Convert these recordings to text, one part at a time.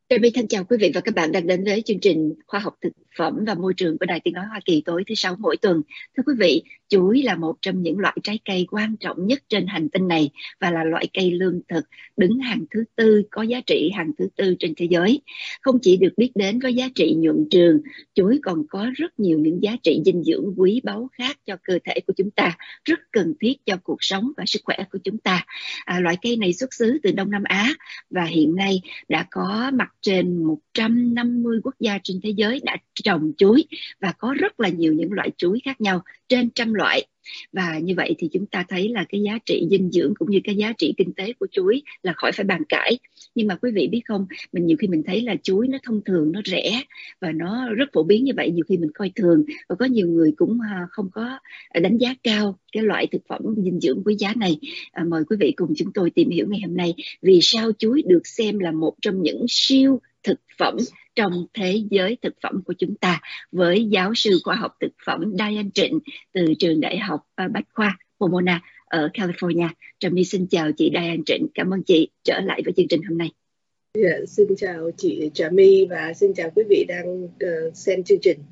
Trà thân chào quý vị và các bạn đang đến với chương trình Khoa học thực phẩm và môi trường của Đài Tiếng nói Hoa Kỳ tối thứ Sáu mỗi tuần. Thưa quý vị, chuối là một trong những loại trái cây quan trọng nhất trên hành tinh này và là loại cây lương thực đứng hàng thứ tư, có giá trị hàng thứ tư trên thế giới. Không chỉ được biết đến với giá trị nhuận trường, chuối còn có rất nhiều những giá trị dinh dưỡng quý báu khác cho cơ thể của chúng ta, rất cần thiết cho cuộc sống và sức khỏe của chúng ta. Loại cây này xuất xứ từ Đông Nam Á và hiện nay đã có mặt trên 150 quốc gia trên thế giới đã trồng chuối, và có rất là nhiều những loại chuối khác nhau, trên trăm loại. Và như vậy thì chúng ta thấy là cái giá trị dinh dưỡng cũng như cái giá trị kinh tế của chuối là khỏi phải bàn cãi. Nhưng mà quý vị biết không, nhiều khi mình thấy là chuối nó thông thường, nó rẻ và nó rất phổ biến như vậy, nhiều khi mình coi thường, và có nhiều người cũng không có đánh giá cao cái loại thực phẩm dinh dưỡng quý giá này. Mời quý vị cùng chúng tôi tìm hiểu ngày hôm nay vì sao chuối được xem là một trong những siêu thực phẩm trong thế giới thực phẩm của chúng ta, với giáo sư khoa học thực phẩm Diane Trịnh từ trường đại học Bách khoa Pomona ở California. Trà My xin chào chị Diane Trịnh, cảm ơn chị trở lại với chương trình hôm nay. Xin chào chị Trà My và xin chào quý vị đang xem chương trình.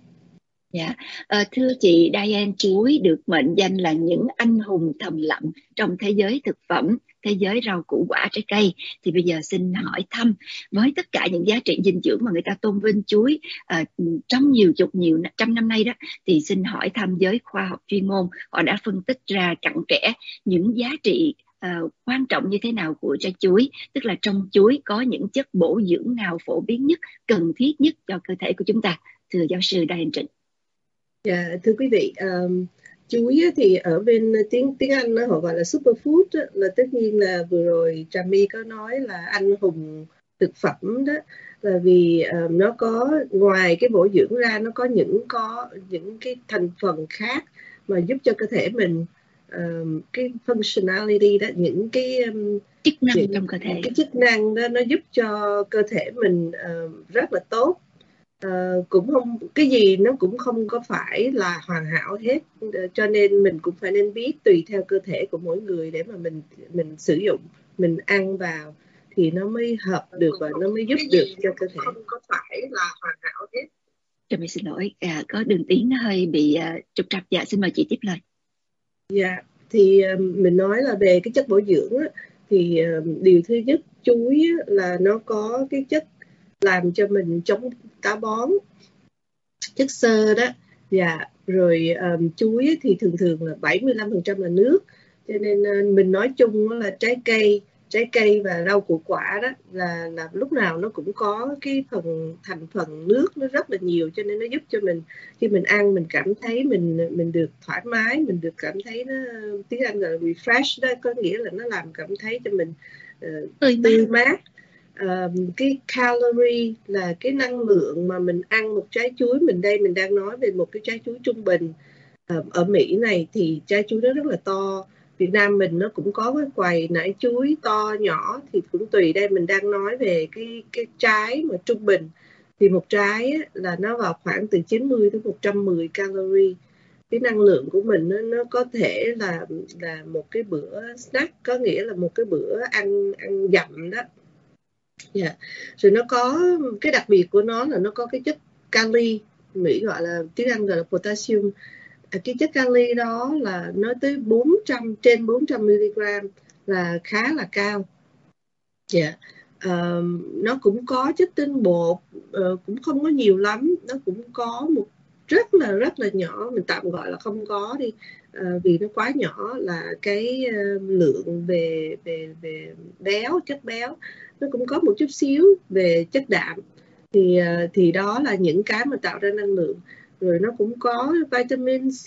Thưa chị Diane, chuối được mệnh danh là những anh hùng thầm lặng trong thế giới thực phẩm, thế giới rau củ quả trái cây. Thì bây giờ xin hỏi thăm, với tất cả những giá trị dinh dưỡng mà người ta tôn vinh chuối trong nhiều trăm năm nay đó, thì xin hỏi thăm giới khoa học chuyên môn, họ đã phân tích ra cặn kẽ những giá trị quan trọng như thế nào của trái chuối, tức là trong chuối có những chất bổ dưỡng nào phổ biến nhất, cần thiết nhất cho cơ thể của chúng ta, thưa giáo sư Diane Trịnh. Thưa quý vị, chuối thì ở bên tiếng Anh họ gọi là superfood, là tất nhiên là vừa rồi Trà My có nói là anh hùng thực phẩm đó, là vì nó có, ngoài cái bổ dưỡng ra, nó có những cái thành phần khác mà giúp cho cơ thể mình cái functionality đó, những cái chức năng trong cơ thể, cái chức năng đó nó giúp cho cơ thể mình rất là tốt. Cũng không, cái gì nó cũng không có phải là hoàn hảo hết, cho nên mình cũng phải nên biết tùy theo cơ thể của mỗi người để mà mình sử dụng, mình ăn vào thì nó mới hợp được và nó mới giúp được cho cơ thể. Không có phải là hoàn hảo hết. Cho mình xin lỗi, có đường tiếng nó hơi bị trục trặc. Dạ, xin mời chị tiếp lời. Thì mình nói là về cái chất bổ dưỡng á, thì điều thứ nhất, chuối là nó có cái chất làm cho mình chống táo bón, chất xơ đó. Rồi chuối thì thường là 75% là nước, cho nên mình nói chung là trái cây và rau củ quả đó là lúc nào nó cũng có cái thành phần nước nó rất là nhiều, cho nên nó giúp cho mình khi mình ăn mình cảm thấy mình được thoải mái, mình được cảm thấy nó, tiếng Anh gọi là refresh đó, có nghĩa là nó làm cảm thấy cho mình tươi mát. Cái calorie là cái năng lượng mà mình ăn một trái chuối, mình đang nói về một cái trái chuối trung bình. Ở Mỹ này thì trái chuối nó rất là to, Việt Nam mình nó cũng có cái quầy nải chuối to nhỏ, thì cũng tùy. Đây mình đang nói về cái trái mà trung bình, thì một trái là nó vào khoảng từ 90 tới 110 calorie. Cái năng lượng của mình nó có thể là một cái bữa snack, có nghĩa là một cái bữa ăn dặm đó. Rồi nó có cái đặc biệt của nó là nó có cái chất kali, Mỹ gọi là, tiếng Anh gọi là potassium. Cái chất kali đó là nó tới trên 400 mg, là khá là cao. Nó cũng có chất tinh bột, cũng không có nhiều lắm, nó cũng có một rất là nhỏ, mình tạm gọi là không có đi, vì nó quá nhỏ, là cái lượng về béo, chất béo. Nó cũng có một chút xíu về chất đạm, thì đó là những cái mà tạo ra năng lượng. Rồi nó cũng có vitamin C,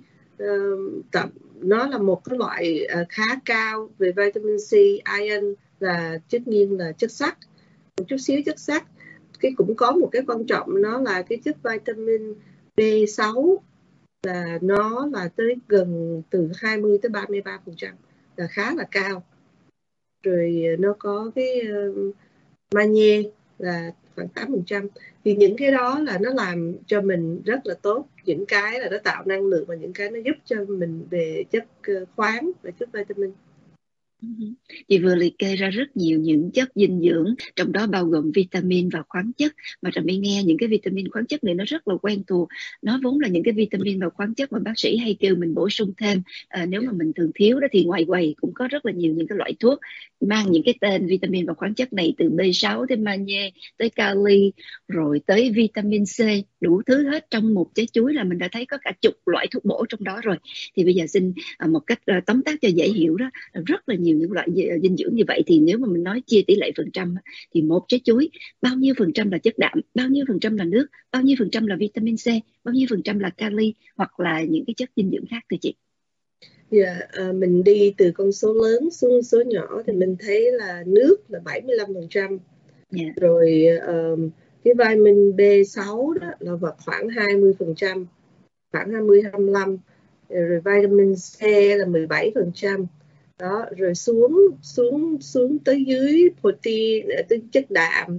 nó là một cái loại khá cao về vitamin C. Iron là tất nhiên là chất sắt, một chút xíu chất sắt. Cái cũng có một cái quan trọng, nó là cái chất vitamin B6, là nó là tới gần từ 20 tới 33%, là khá là cao. Rồi nó có cái magie là khoảng 8%. Thì những cái đó là nó làm cho mình rất là tốt, những cái là nó tạo năng lượng, và những cái nó giúp cho mình về chất khoáng và chất vitamin. Ừ. Chị vừa liệt kê ra rất nhiều những chất dinh dưỡng, trong đó bao gồm vitamin và khoáng chất. Mà Trà My nghe những cái vitamin khoáng chất này nó rất là quen thuộc. Nó vốn là những cái vitamin và khoáng chất mà bác sĩ hay kêu mình bổ sung thêm. Nếu mà mình thường thiếu đó thì ngoài quầy cũng có rất là nhiều những cái loại thuốc mang những cái tên vitamin và khoáng chất này, từ B6 tới magie tới kali rồi tới vitamin C, đủ thứ hết trong một trái chuối là mình đã thấy có cả chục loại thuốc bổ trong đó rồi. Thì bây giờ xin một cách tóm tắt cho dễ hiểu đó, rất là nhiều những loại dinh dưỡng như vậy. Thì nếu mà mình nói chia tỷ lệ phần trăm thì một trái chuối bao nhiêu phần trăm là chất đạm, bao nhiêu phần trăm là nước, bao nhiêu phần trăm là vitamin C, bao nhiêu phần trăm là kali hoặc là những cái chất dinh dưỡng khác thưa chị? Dạ, mình đi từ con số lớn xuống số nhỏ thì mình thấy là nước là 75%, Yeah. rồi cái vitamin B6 đó là vào khoảng 20%, khoảng 20-25, rồi vitamin C là 17%. Đó, rồi xuống tới dưới protein, tới chất đạm,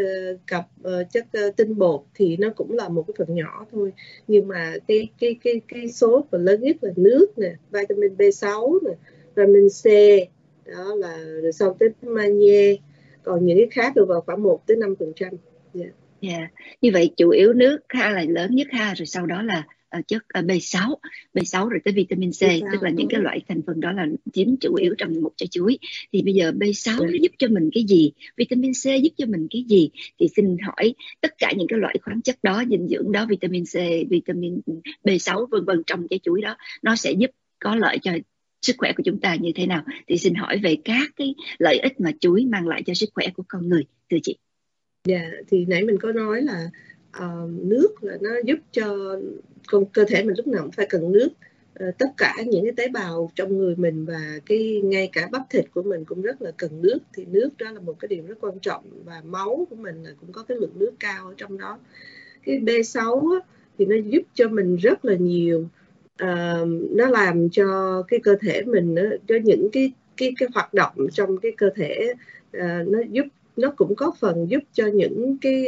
chất tinh bột thì nó cũng là một cái phần nhỏ thôi. Nhưng mà cái số phần lớn nhất là nước nè, vitamin B6 nè, vitamin C, đó là rồi sau tới magie, còn những cái khác được vào khoảng 1-5%. Yeah. Yeah. Như vậy chủ yếu nước ha là lớn nhất ha, rồi sau đó là chất B6, B6 rồi tới vitamin C, tức là những cái loại thành phần đó là chiếm chủ yếu trong một trái chuối. Thì bây giờ B6 nó giúp cho mình cái gì, vitamin C giúp cho mình cái gì? Thì xin hỏi tất cả những cái loại khoáng chất đó, dinh dưỡng đó, vitamin C, vitamin B6 vân vân trong trái chuối đó, nó sẽ giúp có lợi cho sức khỏe của chúng ta như thế nào? Thì xin hỏi về các cái lợi ích mà chuối mang lại cho sức khỏe của con người thưa chị. Dạ, thì nãy mình có nói là nước là nó giúp cho cơ thể mình lúc nào cũng phải cần nước. Tất cả những cái tế bào trong người mình và ngay cả bắp thịt của mình cũng rất là cần nước. Thì nước đó là một cái điều rất quan trọng, và máu của mình là cũng có cái lượng nước cao ở trong đó. Cái B6 á, thì nó giúp cho mình rất là nhiều. Nó làm cho cái cơ thể mình cho những cái hoạt động trong cái cơ thể, nó cũng có phần giúp cho những cái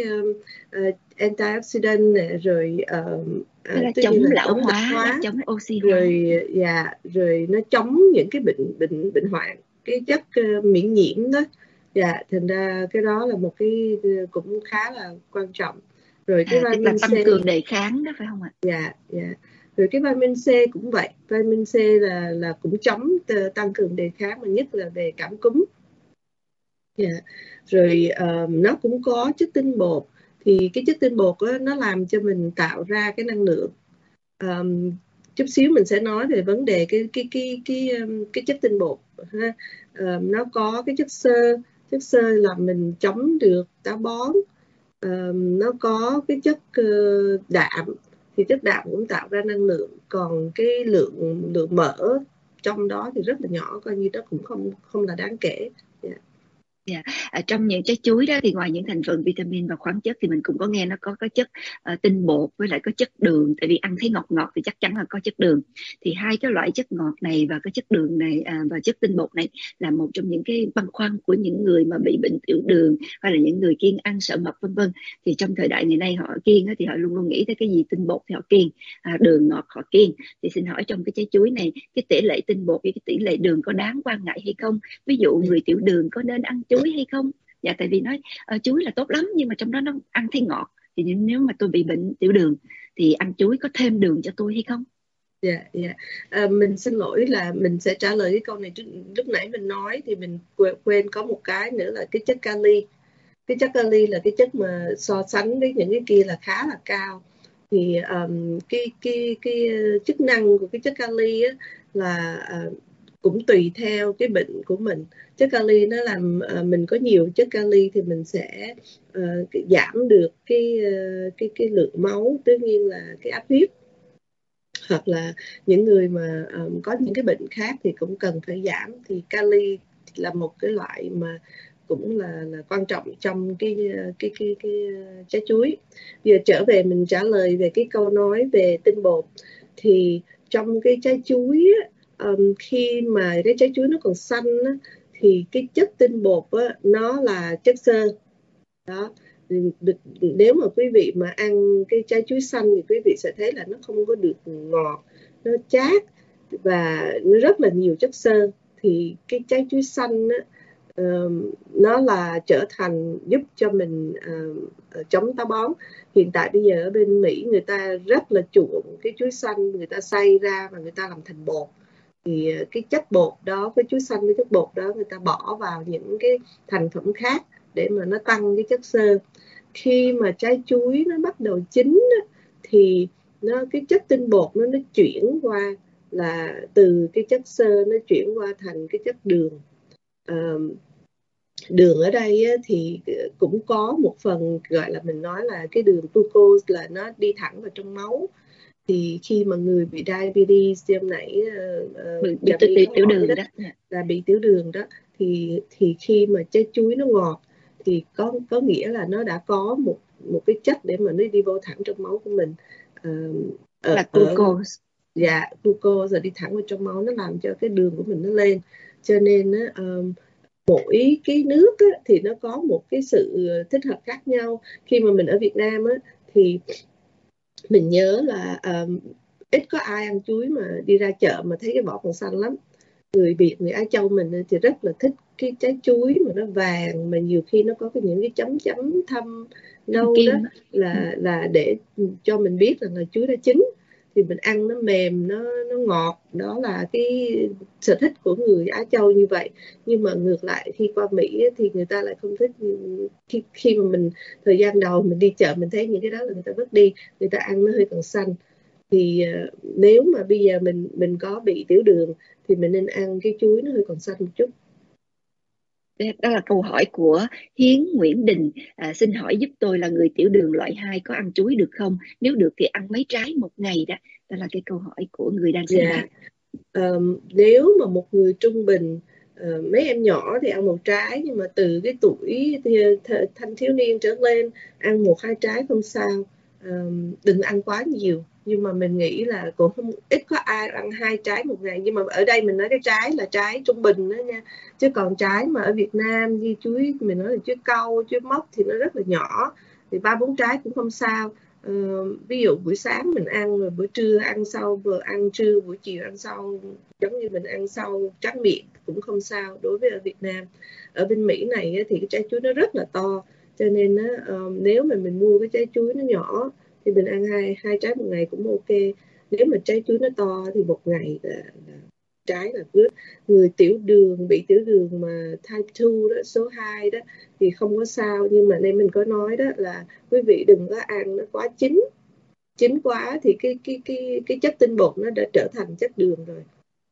antioxidant này, rồi Tức là tất nhiên chống là lão chống lão hóa đó, hóa, chống oxy hóa. rồi rồi nó chống những cái bệnh hoạn, cái chất miễn nhiễm đó. Dạ, thành ra cái đó là một cái cũng khá là quan trọng. Rồi cái Tức là vitamin tăng C. cường đề kháng đó phải không ạ? Dạ, dạ. Rồi cái vitamin C cũng vậy. Vitamin C là cũng chống tăng cường đề kháng, mà nhất là về cảm cúm. Dạ. Rồi nó cũng có chất tinh bột. Thì cái chất tinh bột đó, nó làm cho mình tạo ra cái năng lượng. Chút xíu mình sẽ nói về vấn đề cái chất tinh bột ha. Nó có cái chất xơ làm mình chống được táo bón. Nó có cái chất đạm, thì chất đạm cũng tạo ra năng lượng. Còn cái lượng mỡ trong đó thì rất là nhỏ, coi như đó cũng không là đáng kể. Yeah. Yeah. Trong những trái chuối đó thì ngoài những thành phần vitamin và khoáng chất thì mình cũng có nghe nó có chất tinh bột với lại có chất đường. Tại vì ăn thấy ngọt ngọt thì chắc chắn là có chất đường. Thì hai cái loại chất ngọt này và cái chất đường này và chất tinh bột này là một trong những cái băn khoăn của những người mà bị bệnh tiểu đường, hay là những người kiêng ăn sợ mập vân vân. Thì trong thời đại ngày nay họ kiêng thì họ luôn luôn nghĩ tới cái gì tinh bột thì họ kiêng, đường ngọt họ kiêng. Thì xin hỏi trong cái trái chuối này, cái tỷ lệ tinh bột với cái tỷ lệ đường có đáng quan ngại hay không? Ví dụ người tiểu đường có nên ăn chuối hay không? Dạ, tại vì nói chuối là tốt lắm nhưng mà trong đó nó ăn thấy ngọt, thì nếu mà tôi bị bệnh tiểu đường thì ăn chuối có thêm đường cho tôi hay không? Dạ, dạ. Mình xin lỗi là mình sẽ trả lời cái câu này lúc nãy mình nói thì mình quên có một cái nữa là cái chất kali. Cái chất kali là cái chất mà so sánh với những cái kia là khá là cao. Thì cái chức năng của cái chất kali á là cũng tùy theo cái bệnh của mình. Chất kali nó làm mình có nhiều chất kali thì mình sẽ giảm được cái lượng máu, tất nhiên là cái áp huyết. Hoặc là những người mà có những cái bệnh khác thì cũng cần phải giảm. Thì kali là một cái loại mà cũng là quan trọng trong cái trái chuối. Giờ trở về mình trả lời về cái câu nói về tinh bột. Thì trong cái trái chuối khi mà cái trái chuối nó còn xanh thì cái chất tinh bột nó là chất xơ đó. Nếu mà quý vị mà ăn cái trái chuối xanh thì quý vị sẽ thấy là nó không có được ngọt, nó chát và nó rất là nhiều chất xơ. thì cái trái chuối xanh á, nó là trở thành giúp cho mình chống táo bón. Hiện tại bây giờ ở bên Mỹ người ta rất là chuộng cái chuối xanh, người ta xay ra và người ta làm thành bột. Thì cái chất bột đó, cái chuối xanh với chất bột đó người ta bỏ vào những cái thành phẩm khác để mà nó tăng cái chất xơ. Khi mà trái chuối nó bắt đầu chín á, thì cái chất tinh bột nó chuyển qua, là từ cái chất xơ nó chuyển qua thành cái chất đường. Đường ở đây á, thì cũng có một phần gọi là mình nói là cái đường glucose, là nó đi thẳng vào trong máu. Thì khi mà người bị diabetes, hôm nãy bị tiểu đường đó, là bị tiểu đường đó, thì khi mà trái chuối nó ngọt thì có nghĩa là nó đã có một cái chất để mà nó đi vô thẳng trong máu của mình, là glucose. Dạ, glucose rồi đi thẳng vào trong máu, nó làm cho cái đường của mình nó lên. Cho nên mỗi cái nước á, thì nó có một cái sự thích hợp khác nhau. Khi mà mình ở Việt Nam á, thì mình nhớ là ít có ai ăn chuối mà đi ra chợ mà thấy cái vỏ còn xanh lắm. Người Việt, người Á Châu mình thì rất là thích cái trái chuối mà nó vàng, mà nhiều khi nó có những cái chấm chấm thâm nâu đó, là để cho mình biết rằng là chuối đã chín. Thì mình ăn nó mềm, nó ngọt. Đó là cái sở thích của người Á Châu như vậy. Nhưng mà ngược lại khi qua Mỹ thì người ta lại không thích. Khi mà mình thời gian đầu mình đi chợ mình thấy những cái đó là người ta vứt đi, người ta ăn nó hơi còn xanh. Thì nếu mà bây giờ mình có bị tiểu đường thì mình nên ăn cái chuối nó hơi còn xanh một chút. Đó là câu hỏi của Hiến Nguyễn Đình. Xin hỏi giúp tôi là người tiểu đường loại 2 có ăn chuối được không? Nếu được thì ăn mấy trái một ngày đó? Đó là cái câu hỏi của người đang xem bài. Nếu mà một người trung bình, mấy em nhỏ thì ăn một trái, nhưng mà từ cái tuổi thanh thiếu niên trở lên ăn 1-2 trái không sao. Đừng ăn quá nhiều. Nhưng mà mình nghĩ là cũng ít có ai ăn 2 trái một ngày. Nhưng mà ở đây mình nói cái trái là trái trung bình đó nha. Chứ còn trái mà ở Việt Nam như chuối, mình nói là chuối cau, chuối mốc thì nó rất là nhỏ. Thì 3-4 trái cũng không sao. Ví dụ buổi sáng mình ăn, rồi buổi trưa ăn sau, vừa ăn trưa, buổi chiều ăn sau, giống như mình ăn sau tráng miệng cũng không sao đối với ở Việt Nam. Ở bên Mỹ này thì cái trái chuối nó rất là to, cho nên nếu mà mình mua cái trái chuối nó nhỏ thì mình ăn hai trái một ngày cũng ok. Nếu mà trái chuối nó to thì một ngày là trái là good. Người tiểu đường, bị tiểu đường mà type 2 đó, số 2 đó thì không có sao. Nhưng mà nên mình có nói đó là quý vị đừng có ăn nó quá chín quá thì cái chất tinh bột nó đã trở thành chất đường rồi.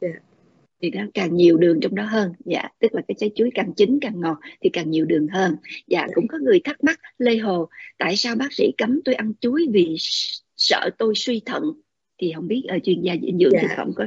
Thì nó càng nhiều đường trong đó hơn. Tức là cái trái chuối càng chín càng ngọt thì càng nhiều đường hơn. Cũng có người thắc mắc, Lê Hồ, tại sao bác sĩ cấm tôi ăn chuối vì sợ tôi suy thận? Thì không biết chuyên gia dinh dưỡng thực phẩm có.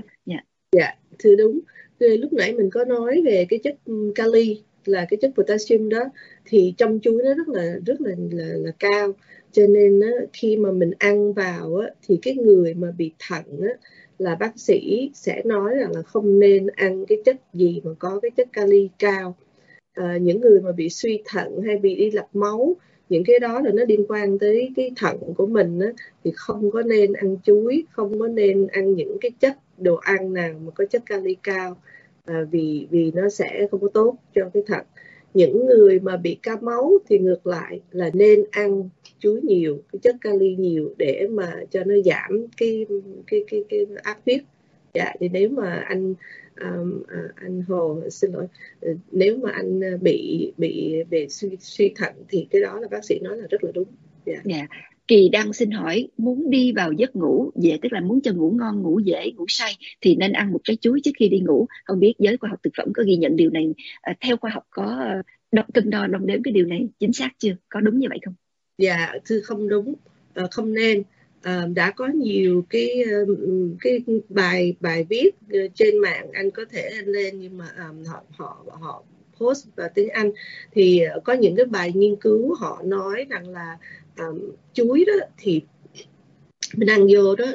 Thưa đúng. Lúc nãy mình có nói về cái chất kali, là cái chất potassium đó, thì trong chuối nó rất là cao. Cho nên khi mà mình ăn vào thì cái người mà bị thận là bác sĩ sẽ nói rằng là không nên ăn cái chất gì mà có cái chất kali cao. Những người mà bị suy thận hay bị đi lọc máu, những cái đó là nó liên quan tới cái thận của mình thì không có nên ăn chuối, không có nên ăn những cái chất đồ ăn nào mà có chất kali cao, vì nó sẽ không có tốt cho cái thận. Những người mà bị cao máu thì ngược lại là nên ăn chuối nhiều, cái chất kali nhiều, để mà cho nó giảm cái áp huyết. Thì nếu mà anh Hồ, xin lỗi, nếu mà anh bị về suy thận thì cái đó là bác sĩ nói là rất là đúng. Kỳ đang xin hỏi, muốn đi vào giấc ngủ dễ, tức là muốn cho ngủ ngon, ngủ dễ, ngủ say thì nên ăn một trái chuối trước khi đi ngủ. Không biết giới khoa học thực phẩm có ghi nhận điều này, theo khoa học có cân đo đong đếm cái điều này chính xác chưa? Có đúng như vậy không? Thưa không đúng, không nên. Đã có nhiều cái bài viết trên mạng, anh có thể lên, nhưng mà họ post vào tiếng Anh, thì có những cái bài nghiên cứu họ nói rằng là chuối đó thì mình ăn vô đó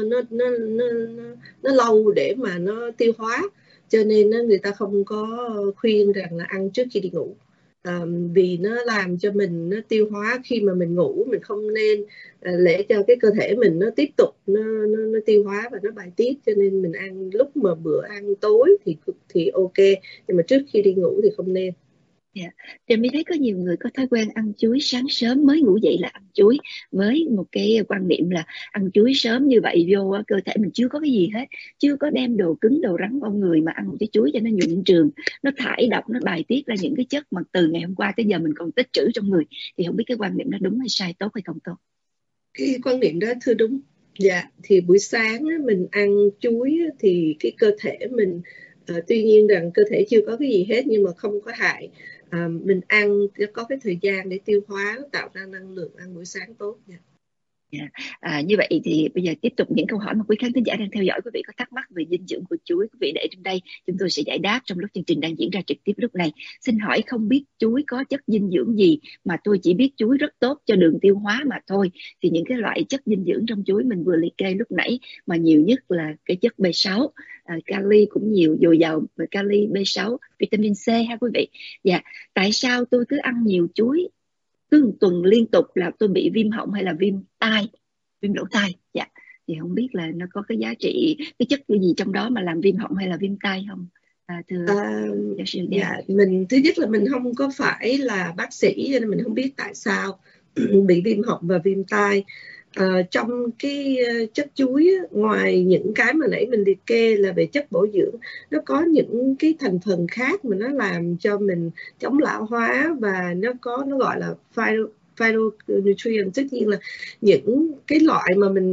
nó lâu để mà nó tiêu hóa, cho nên người ta không có khuyên rằng là ăn trước khi đi ngủ. vì nó làm cho mình nó tiêu hóa khi mà mình ngủ. Mình không nên để cho cái cơ thể mình nó tiếp tục nó tiêu hóa và nó bài tiết, cho nên mình ăn lúc mà bữa ăn tối thì ok, nhưng mà trước khi đi ngủ thì không nên. Dạ. Thì mới thấy có nhiều người có thói quen ăn chuối sáng sớm, mới ngủ dậy là ăn chuối, với một cái quan niệm là ăn chuối sớm như vậy vô cơ thể mình chưa có cái gì hết, chưa có đem đồ cứng đồ rắn vào người mà ăn một cái chuối cho nó nhuận trường, nó thải độc, nó bài tiết ra những cái chất mà từ ngày hôm qua tới giờ mình còn tích trữ trong người. Thì không biết cái quan niệm đó đúng hay sai, tốt hay không tốt? Cái quan niệm đó thưa đúng. Dạ, thì buổi sáng mình ăn chuối thì cái cơ thể mình tuy nhiên rằng cơ thể chưa có cái gì hết nhưng mà không có hại. Mình ăn có cái thời gian để tiêu hóa, tạo ra năng lượng, ăn buổi sáng tốt nha. Dạ. Như vậy thì bây giờ tiếp tục những câu hỏi mà quý khán thính giả đang theo dõi. Quý vị có thắc mắc về dinh dưỡng của chuối, quý vị để trên đây, chúng tôi sẽ giải đáp trong lúc chương trình đang diễn ra trực tiếp lúc này. Xin hỏi, không biết chuối có chất dinh dưỡng gì, mà tôi chỉ biết chuối rất tốt cho đường tiêu hóa mà thôi. Thì những cái loại chất dinh dưỡng trong chuối mình vừa liệt kê lúc nãy, mà nhiều nhất là cái chất B6, kali cũng nhiều, dồi dào về kali, B6, vitamin C ha quý vị. Dạ, tại sao tôi cứ ăn nhiều chuối cứ một tuần liên tục là tôi bị viêm họng hay là viêm tai, viêm lỗ tai? Dạ, thì không biết là nó có cái giá trị, cái chất gì trong đó mà làm viêm họng hay là viêm tai không, thưa giáo sư Đan? Dạ, mình thứ nhất là mình không có phải là bác sĩ cho nên mình không biết tại sao bị viêm họng và viêm tai. Trong cái chất chuối á, ngoài những cái mà nãy mình liệt kê là về chất bổ dưỡng, nó có những cái thành phần khác mà nó làm cho mình chống lão hóa, và nó gọi là phytonutrient, tất nhiên là những cái loại mà mình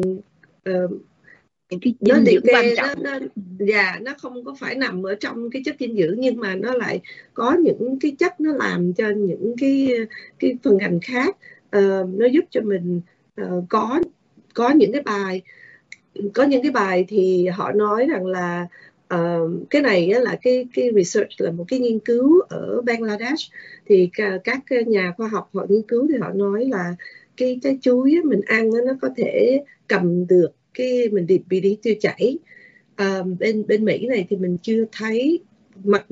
Những cái nó dinh liệt dưỡng quan kê trọng. nó không có phải nằm ở trong cái chất dinh dưỡng, nhưng mà nó lại có những cái chất nó làm cho những cái phần ngành khác, nó giúp cho mình có những cái bài thì họ nói rằng là cái này là cái research, là một cái nghiên cứu ở Bangladesh. Thì các nhà khoa học họ nghiên cứu thì họ nói là cái trái chuối mình ăn nó có thể cầm được cái mình bị đi tiêu chảy. Bên Mỹ này thì mình chưa thấy, mặc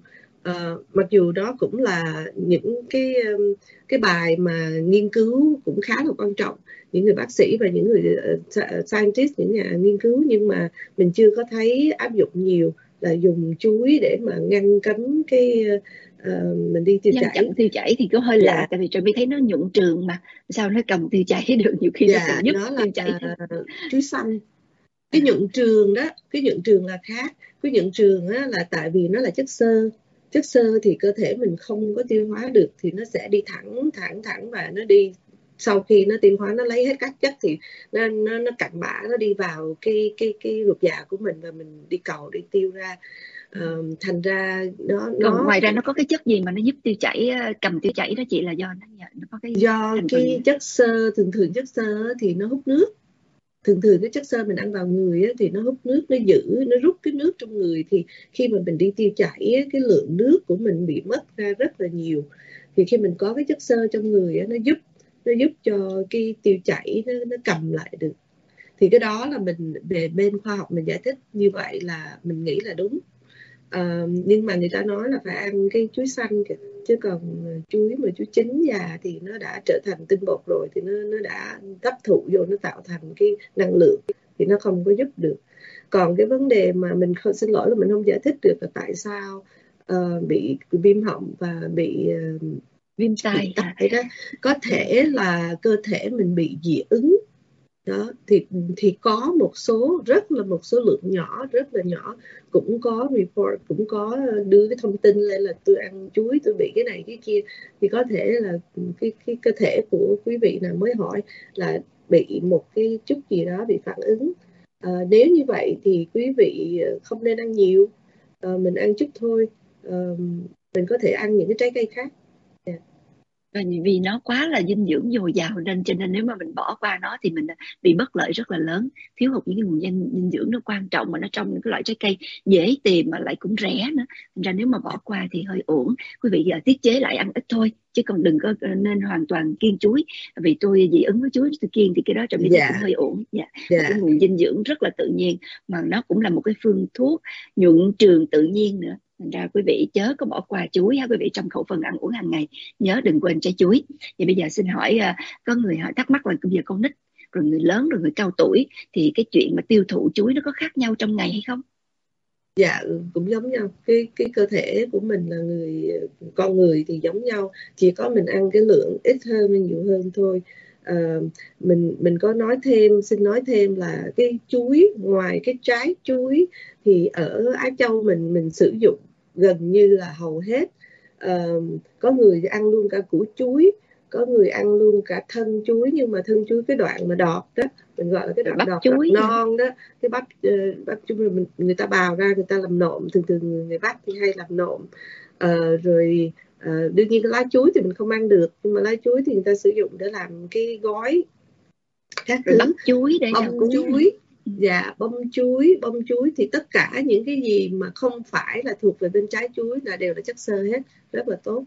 dù đó cũng là những cái bài mà nghiên cứu cũng khá là quan trọng, những người bác sĩ và những người scientist, những nhà nghiên cứu, nhưng mà mình chưa có thấy áp dụng nhiều là dùng chuối để mà ngăn cấm cái mình đi tiêu Ngăn chảy. chặn tiêu chảy thì có hơi lạ, tại vì Trà My thấy nó nhuận trường mà sao nó cầm tiêu chảy được, nhiều khi nó còn giúp nó là tiêu chảy thêm. chuối xanh. Cái nhuận trường đó, cái nhuận trường là khác. Cái nhuận trường á, là tại vì nó là chất xơ. Chất xơ thì cơ thể mình không có tiêu hóa được thì nó sẽ đi thẳng và nó đi, sau khi nó tiêu hóa, nó lấy hết các chất thì nó cặn bã, nó đi vào cái ruột dạ của mình và mình đi cầu đi tiêu ra. Thành ra Còn ngoài ra nó có cái chất gì mà nó giúp tiêu chảy, cầm tiêu chảy đó chị, là do nó có cái do thành phần cái gì? chất xơ, thường chất xơ thì nó hút nước. Thường cái chất xơ mình ăn vào người á, thì nó hút nước, nó rút cái nước trong người, thì khi mà mình đi tiêu chảy á, cái lượng nước của mình bị mất ra rất là nhiều. Thì khi mình có cái chất xơ trong người á, nó giúp cho cái tiêu chảy nó cầm lại được. Thì cái đó là mình về bên khoa học mình giải thích như vậy là mình nghĩ là đúng. Nhưng mà người ta nói là phải ăn cái chuối xanh kìa, chứ còn chuối chín già thì nó đã trở thành tinh bột rồi, thì nó đã hấp thụ vô, nó tạo thành cái năng lượng thì nó không có giúp được. Còn cái vấn đề mà mình không, xin lỗi là mình không giải thích được là tại sao bị viêm họng và bị Viêm tai đó, có thể là cơ thể mình bị dị ứng đó. Thì có một số lượng nhỏ, rất là nhỏ, cũng có report, cũng có đưa cái thông tin lên là tôi ăn chuối tôi bị cái này cái kia. Thì có thể là cái cơ thể của quý vị nào mới hỏi là bị một cái chút gì đó bị phản ứng. Nếu như vậy thì quý vị không nên ăn nhiều, mình ăn chút thôi. Mình có thể ăn những cái trái cây khác. và vì nó quá là dinh dưỡng dồi dào, nên cho nên nếu mà mình bỏ qua nó thì mình bị bất lợi rất là lớn, thiếu hụt những cái nguồn dinh dưỡng nó quan trọng mà nó trong những cái loại trái cây dễ tìm mà lại cũng rẻ nữa. Thành ra nếu mà bỏ qua thì hơi uổng. Quý vị tiết chế lại ăn ít thôi, chứ còn đừng có nên hoàn toàn kiêng chuối. Vì tôi dị ứng với chuối, tôi kiêng thì cái đó Trà My thấy cũng hơi uổng. Một cái nguồn dinh dưỡng rất là tự nhiên, mà nó cũng là một cái phương thuốc nhuận trường tự nhiên nữa. Thành ra quý vị chớ có bỏ qua chuối ha quý vị, trong khẩu phần ăn uống hàng ngày nhớ đừng quên trái chuối. Thì bây giờ xin hỏi, có người hỏi thắc mắc là bây giờ con nít rồi người lớn rồi người cao tuổi thì cái chuyện mà tiêu thụ chuối nó có khác nhau trong ngày hay không? Dạ cũng giống nhau, cái cơ thể của mình là con người thì giống nhau, chỉ có mình ăn cái lượng ít hơn hay nhiều hơn thôi. Mình có xin nói thêm là cái chuối, ngoài cái trái chuối thì ở Á Châu mình sử dụng gần như là hầu hết. Có người ăn luôn cả củ chuối, có người ăn luôn cả thân chuối, nhưng mà thân chuối cái đoạn mà đọt đó mình gọi là cái đoạn Bắp đọt chuối non đó, cái bắp chuối người ta bào ra, người ta làm nộm, thường người Bắc thì hay làm nộm. Rồi đương nhiên cái lá chuối thì mình không ăn được, nhưng mà lá chuối thì người ta sử dụng để làm cái gói các rồi bắp thứ. chuối để Bông xào cuốn. chuối, dạ bông chuối thì tất cả những cái gì mà không phải là thuộc về bên trái chuối là đều là chất xơ hết, rất là tốt.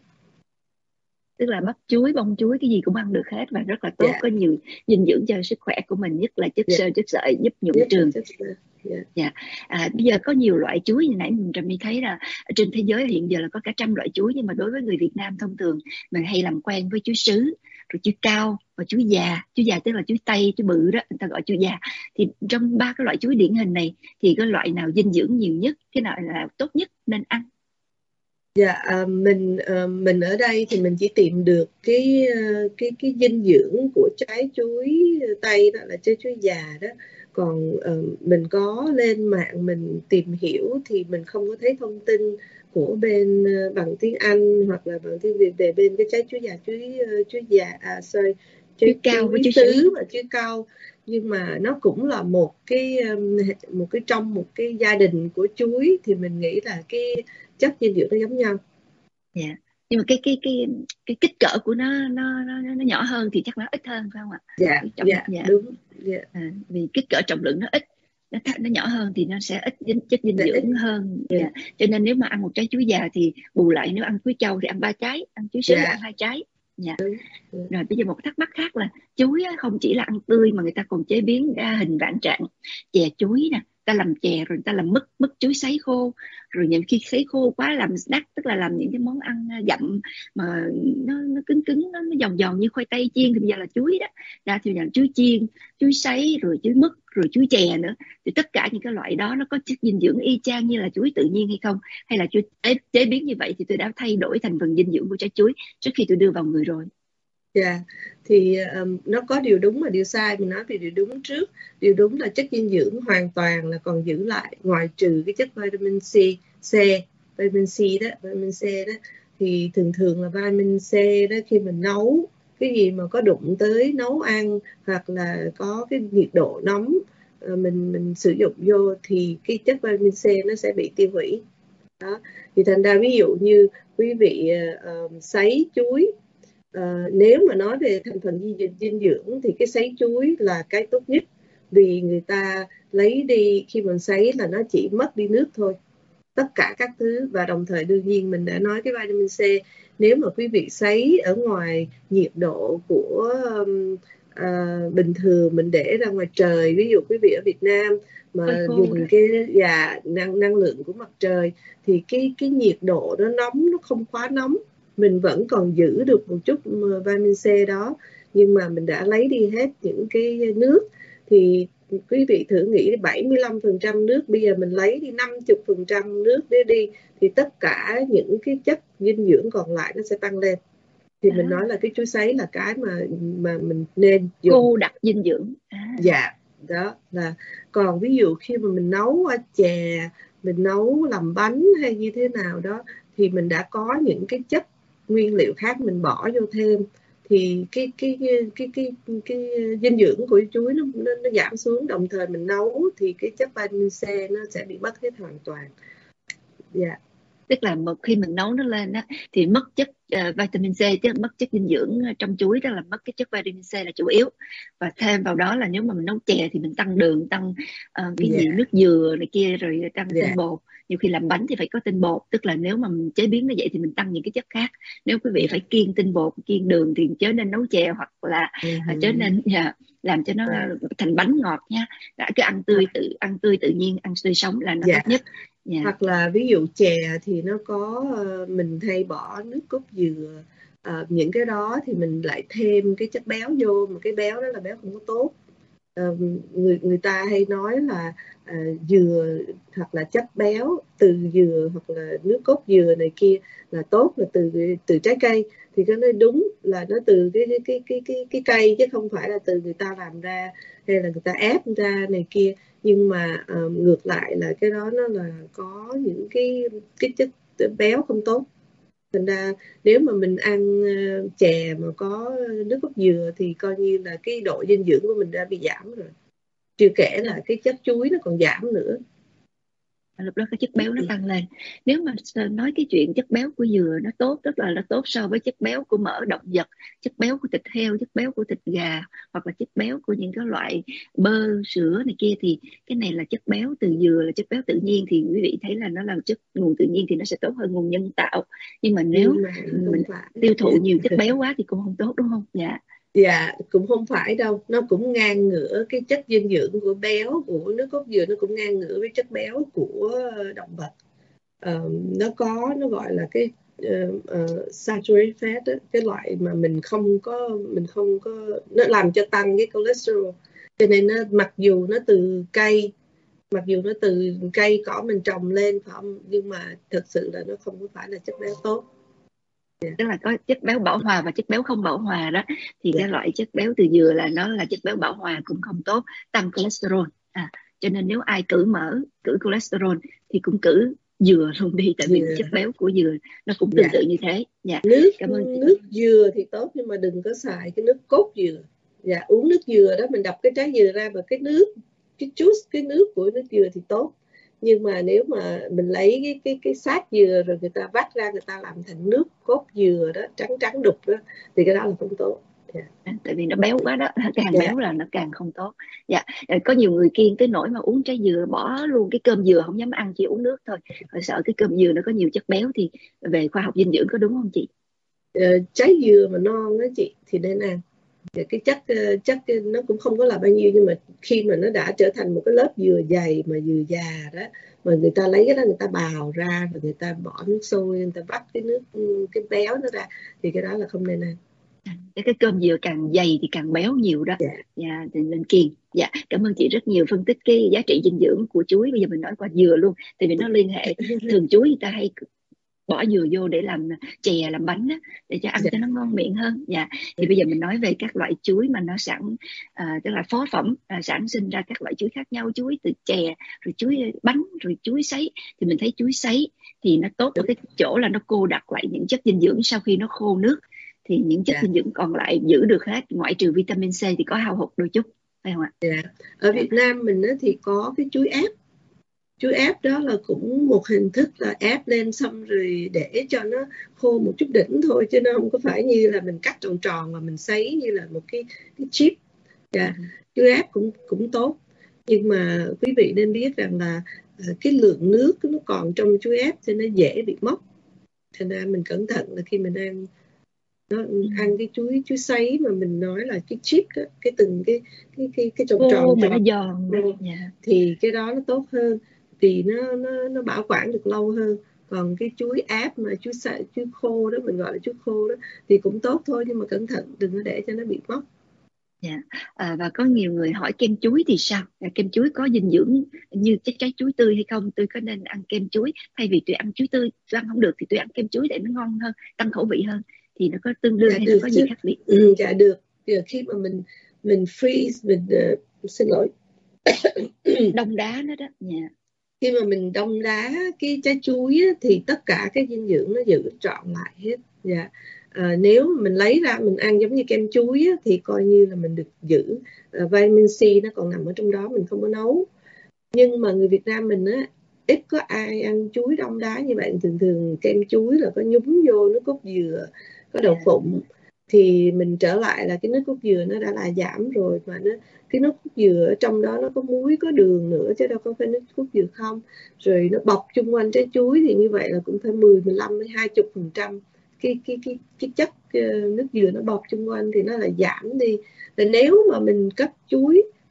Tức là bắp chuối, bông chuối cái gì cũng ăn được hết và rất là tốt, Dạ, có nhiều dinh dưỡng cho sức khỏe của mình, nhất là chất dạ, xơ chất sợi giúp nhuận nhất là trường. chất xơ. Dạ. Dạ. Bây giờ có nhiều loại chuối, như nãy mình Trà My thấy là trên thế giới hiện giờ là có cả trăm loại chuối, nhưng mà đối với người Việt Nam thông thường mình hay làm quen với chuối sứ, rồi chuối cao và chuối già. Chuối già tức là chuối tây, chuối bự đó, người ta gọi chuối già. Thì trong ba cái loại chuối điển hình này thì cái loại nào dinh dưỡng nhiều nhất, cái nào là tốt nhất nên ăn? Dạ, mình ở đây thì mình chỉ tìm được cái dinh dưỡng của trái chuối tây, đó là trái chuối già đó. Còn mình có lên mạng mình tìm hiểu thì mình không có thấy thông tin của bên bằng tiếng Anh hoặc là bằng tiếng Việt về bên cái trái chuối già, chuối già Chuối cao với chuối chuối sứ sứ. và chuối cao. Nhưng mà nó cũng là một cái trong một cái gia đình của chuối, thì mình nghĩ là cái chất dinh dưỡng nó giống nhau. Dạ. Nhưng mà cái kích cỡ của nó nhỏ hơn thì chắc nó ít hơn phải không ạ? Dạ, Cái trọng, dạ, dạ. đúng. Dạ. Vì kích cỡ trọng lượng nó ít, nó nhỏ hơn thì nó sẽ ít chất dinh Dạ, ít. dưỡng hơn. Dạ. Dạ. Cho nên nếu mà ăn một trái chuối già thì bù lại, nếu ăn chuối trâu thì ăn 3 trái, ăn chuối sứ Dạ. thì ăn 2 trái. Dạ. Đúng. Rồi bây giờ một thắc mắc khác là chuối không chỉ là ăn tươi mà người ta còn chế biến ra hình vạn trạng. Chè chuối nè, ta làm chè rồi ta làm mứt chuối sấy khô, rồi những khi sấy khô quá làm snack, tức là làm những cái món ăn dặm mà nó cứng cứng, nó giòn giòn như khoai tây chiên, thì bây giờ là chuối đó. Ra thì là chuối chiên, chuối sấy, rồi chuối mứt, rồi chuối chè nữa. Thì tất cả những cái loại đó nó có chất dinh dưỡng y chang như là chuối tự nhiên hay không, hay là chuối chế biến như vậy thì tôi đã thay đổi thành phần dinh dưỡng của trái chuối trước khi tôi đưa vào người rồi? Dạ, thì nó có điều đúng và điều sai. Mình nói về điều đúng trước. Điều đúng là chất dinh dưỡng hoàn toàn là còn giữ lại, ngoại trừ cái chất vitamin vitamin C đó. Thì thường là vitamin C đó, khi mình nấu cái gì mà có đụng tới nấu ăn hoặc là có cái nhiệt độ nóng mình sử dụng vô thì cái chất vitamin C nó sẽ bị tiêu hủy đó. Thì thành ra ví dụ như quý vị sấy chuối, nếu mà nói về thành phần dinh dưỡng thì cái sấy chuối là cái tốt nhất, vì người ta lấy đi, khi mình sấy là nó chỉ mất đi nước thôi, tất cả các thứ. Và đồng thời đương nhiên mình đã nói cái vitamin C, nếu mà quý vị sấy ở ngoài nhiệt độ của bình thường, mình để ra ngoài trời, ví dụ quý vị ở Việt Nam mà dùng cái năng lượng của mặt trời, thì cái nhiệt độ nó nóng, nó không quá nóng, mình vẫn còn giữ được một chút vitamin C đó, nhưng mà mình đã lấy đi hết những cái nước. Thì quý vị thử nghĩ 75% nước, bây giờ mình lấy đi 50% nước để đi, thì tất cả những cái chất dinh dưỡng còn lại nó sẽ tăng lên. Thì mình nói là cái chuối sấy là cái mà mình nên dùng. Cô đặc dinh dưỡng. Dạ, đó là. Còn ví dụ khi mà mình nấu chè, mình nấu làm bánh hay như thế nào đó, thì mình đã có những cái chất nguyên liệu khác mình bỏ vô thêm, thì cái dinh dưỡng của chuối nó giảm xuống. Đồng thời mình nấu thì cái chất vitamin C nó sẽ bị mất hết hoàn toàn. Dạ. Tức là một khi mình nấu nó lên á thì mất chất vitamin C, chứ mất chất dinh dưỡng trong chuối, đó là mất cái chất vitamin C là chủ yếu. Và thêm vào đó là nếu mà mình nấu chè thì mình tăng đường, tăng cái gì nước dừa này kia, rồi tăng tinh bột. Nhiều khi làm bánh thì phải có tinh bột, tức là nếu mà mình chế biến như vậy thì mình tăng những cái chất khác. Nếu quý vị phải kiêng tinh bột, kiêng đường thì chớ nên nấu chè, hoặc là chớ nên làm cho nó thành bánh ngọt nha. Đã cứ ăn tươi tự nhiên, ăn tươi sống là nó tốt nhất. Hoặc là ví dụ chè thì nó có mình hay bỏ nước cốt dừa, những cái đó thì mình lại thêm cái chất béo vô, mà cái béo đó là béo không có tốt. Người ta hay nói là dừa hoặc là chất béo từ dừa hoặc là nước cốt dừa này kia là tốt, là từ trái cây, thì cái nói đúng là nó từ cái cây chứ không phải là từ người ta làm ra hay là người ta ép ra này kia. Nhưng mà ngược lại là cái đó nó là có những cái chất béo không tốt. Thành ra nếu mà mình ăn chè mà có nước cốt dừa thì coi như là cái độ dinh dưỡng của mình đã bị giảm rồi, chưa kể là cái chất chuối nó còn giảm nữa. Lúc đó cái chất béo nó tăng lên. Nếu mà nói cái chuyện chất béo của dừa nó tốt, rất là nó tốt so với chất béo của mỡ động vật, chất béo của thịt heo, chất béo của thịt gà, hoặc là chất béo của những cái loại bơ, sữa này kia, thì cái này là chất béo từ dừa, là chất béo tự nhiên, thì quý vị thấy là nó là chất nguồn tự nhiên thì nó sẽ tốt hơn nguồn nhân tạo. Nhưng mà nếu mình tiêu thụ nhiều chất béo quá thì cũng không tốt, đúng không? Dạ, cũng không phải đâu, nó cũng ngang ngửa cái chất dinh dưỡng của béo của nước cốt dừa, nó cũng ngang ngửa với chất béo của động vật. Nó gọi là cái saturated fat đó, cái loại mà mình không có nó làm cho tăng cái cholesterol. Cho nên nó mặc dù nó từ cây cỏ mình trồng lên phải không, nhưng mà thực sự là nó không có phải là chất béo tốt. Tức là có chất béo bão hòa và chất béo không bão hòa đó, thì cái loại chất béo từ dừa là nó là chất béo bão hòa cũng không tốt, tăng cholesterol. Cho nên nếu ai cử mỡ, cử cholesterol thì cũng cử dừa luôn đi, tại vì chất béo của dừa nó cũng tương tự như thế. Nước dừa thì tốt, nhưng mà đừng có xài cái nước cốt dừa. Uống nước dừa đó, mình đập cái trái dừa ra và cái juice, cái nước của nước dừa thì tốt. Nhưng mà nếu mà mình lấy cái xác dừa rồi người ta vắt ra, người ta làm thành nước cốt dừa đó, trắng đục đó, thì cái đó là không tốt. Tại vì nó béo quá đó, càng béo là nó càng không tốt. Có nhiều người kiêng tới nỗi mà uống trái dừa, bỏ luôn cái cơm dừa, không dám ăn, chỉ uống nước thôi, họ sợ cái cơm dừa nó có nhiều chất béo. Thì về khoa học dinh dưỡng có đúng không chị? Trái dừa mà non đó chị thì nên ăn. Cái chất nó cũng không có là bao nhiêu, nhưng mà khi mà nó đã trở thành một cái lớp dừa dày mà dừa già đó, mà người ta lấy cái đó, người ta bào ra rồi người ta bỏ nước sôi, người ta vắt cái béo nó ra, thì cái đó là không nên ăn. Cái cơm dừa càng dày thì càng béo nhiều đó. Thì nên kiêng. Cảm ơn chị rất nhiều phân tích cái giá trị dinh dưỡng của chuối. Bây giờ mình nói qua dừa luôn, tại vì nó liên hệ. Thường chuối người ta hay bỏ dừa vô để làm chè, làm bánh á, để cho ăn cho nó ngon miệng hơn. Thì bây giờ mình nói về các loại chuối mà nó tức là phó phẩm, sản sinh ra các loại chuối khác nhau, chuối từ chè, rồi chuối bánh, rồi chuối sấy. Thì mình thấy chuối sấy thì nó tốt ở cái chỗ là nó cô đặc lại những chất dinh dưỡng sau khi nó khô nước, thì những chất dinh dưỡng còn lại giữ được hết, ngoại trừ vitamin C thì có hao hụt đôi chút, phải không ạ? Ở Việt Nam mình thì có cái chuối ép. Chuối ép đó là cũng một hình thức là ép lên xong rồi để cho nó khô một chút đỉnh thôi, chứ nó không có phải như là mình cắt tròn tròn và mình sấy như là một cái chip. Chuối ép cũng tốt, nhưng mà quý vị nên biết rằng là cái lượng nước nó còn trong chuối ép cho nó dễ bị mốc. Cho nên mình cẩn thận là khi mình ăn cái chuối sấy mà mình nói là cái chip đó, cái từng cái tròn tròn mà nó giòn thì cái đó nó tốt hơn, vì nó bảo quản được lâu hơn. Còn cái chuối ép mà chuối khô đó, mình gọi là chuối khô đó, thì cũng tốt thôi, nhưng mà cẩn thận đừng có để cho nó bị mốc. Và có nhiều người hỏi kem chuối thì sao? Kem chuối có dinh dưỡng như trái chuối tươi hay không? Tôi có nên ăn kem chuối thay vì tôi ăn chuối tươi? Tôi ăn không được thì tôi ăn kem chuối để nó ngon hơn, tăng khẩu vị hơn, thì nó có tương đương hay nó có gì khác biệt? Dạ được. Khi mà mình freeze, xin lỗi, đông đá nó đó. Khi mà mình đông đá cái trái chuối thì tất cả cái dinh dưỡng nó giữ trọn lại hết. Nếu mình lấy ra mình ăn giống như kem chuối thì coi như là mình được giữ. Vitamin C nó còn nằm ở trong đó, mình không có nấu. Nhưng mà người Việt Nam mình ít có ai ăn chuối đông đá như vậy. Thường kem chuối là có nhúng vô nước cốt dừa, có đậu phụng, thì mình trở lại là cái nước cốt dừa nó đã là giảm rồi, mà cái nước cốt dừa ở trong đó nó có muối, có đường nữa, chứ đâu có phải nước cốt dừa không. Rồi nó bọc chung quanh trái chuối thì như vậy là cũng phải 10, 15 đến 20% cái chất nước dừa nó bọc chung quanh, thì nó là giảm đi. Và nếu mà mình cắt chuối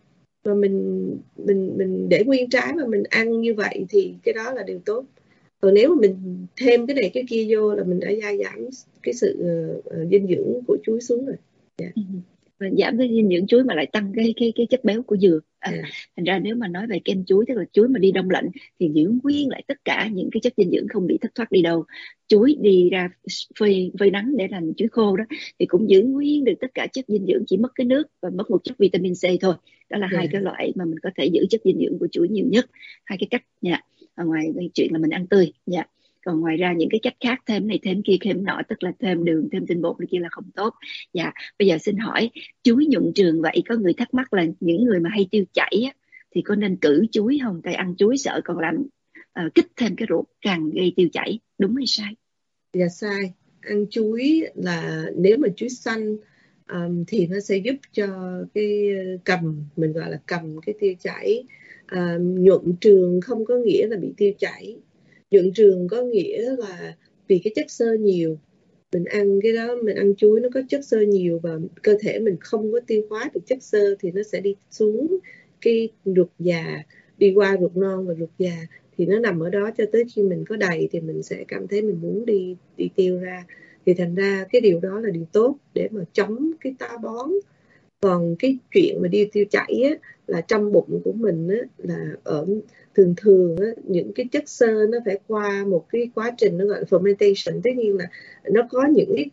mà mình để nguyên trái và mình ăn như vậy thì cái đó là điều tốt. Còn nếu mà mình thêm cái này cái kia vô là mình đã gia giảm cái sự dinh dưỡng của chuối xuống rồi. Yeah. Mình giảm cái dinh dưỡng chuối mà lại tăng cái chất béo của dừa. Thành ra nếu mà nói về kem chuối, tức là chuối mà đi đông lạnh thì giữ nguyên lại tất cả những cái chất dinh dưỡng, không bị thất thoát đi đâu. Chuối đi ra phơi nắng để làm chuối khô đó thì cũng giữ nguyên được tất cả chất dinh dưỡng, chỉ mất cái nước và mất một chút vitamin C thôi. Đó là hai cái loại mà mình có thể giữ chất dinh dưỡng của chuối nhiều nhất, hai cái cách nha. Ngoài cái chuyện là mình ăn tươi nha. Còn ngoài ra những cái cách khác, thêm này thêm kia thêm nọ, tức là thêm đường thêm tinh bột này kia là không tốt. Dạ, bây giờ xin hỏi chuối nhuận trường vậy, có người thắc mắc là những người mà hay tiêu chảy á, thì có nên cử chuối không? Tại ăn chuối sợ còn làm kích thêm cái ruột càng gây tiêu chảy, đúng hay sai? Dạ sai. Ăn chuối là nếu mà chuối xanh thì nó sẽ giúp cho cái mình gọi là cầm cái tiêu chảy. Nhuận trường không có nghĩa là bị tiêu chảy. Nhuận trường có nghĩa là vì cái chất xơ nhiều, mình ăn cái đó, mình ăn chuối nó có chất xơ nhiều và cơ thể mình không có tiêu hóa được chất xơ thì nó sẽ đi xuống cái ruột già, đi qua ruột non và ruột già, thì nó nằm ở đó cho tới khi mình có đầy thì mình sẽ cảm thấy mình muốn đi tiêu ra. Thì thành ra cái điều đó là điều tốt để mà chống cái táo bón. Còn cái chuyện mà đi tiêu chảy á, là trong bụng của mình á, là ở thường á, những cái chất xơ nó phải qua một cái quá trình nó gọi là fermentation. Tất nhiên là nó có những cái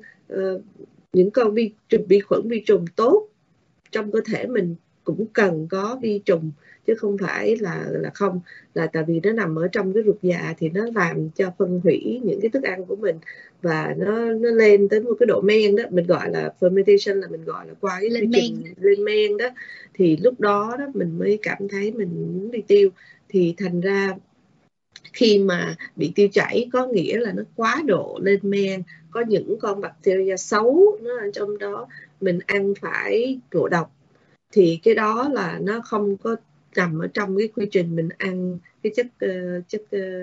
con vi khuẩn vi trùng tốt trong cơ thể mình cũng cần có vi trùng, chứ không phải là không, là tại vì nó nằm ở trong cái ruột già thì nó làm cho phân hủy những cái thức ăn của mình và nó lên tới một cái độ men đó, mình gọi là fermentation, là mình gọi là qua cái quy trình lên men đó, thì lúc đó mình mới cảm thấy mình muốn đi tiêu. Thì thành ra khi mà bị tiêu chảy có nghĩa là nó quá độ lên men, có những con bacteria xấu nó ở trong đó, mình ăn phải ngộ độc, thì cái đó là nó không có nằm ở trong cái quy trình mình ăn cái chất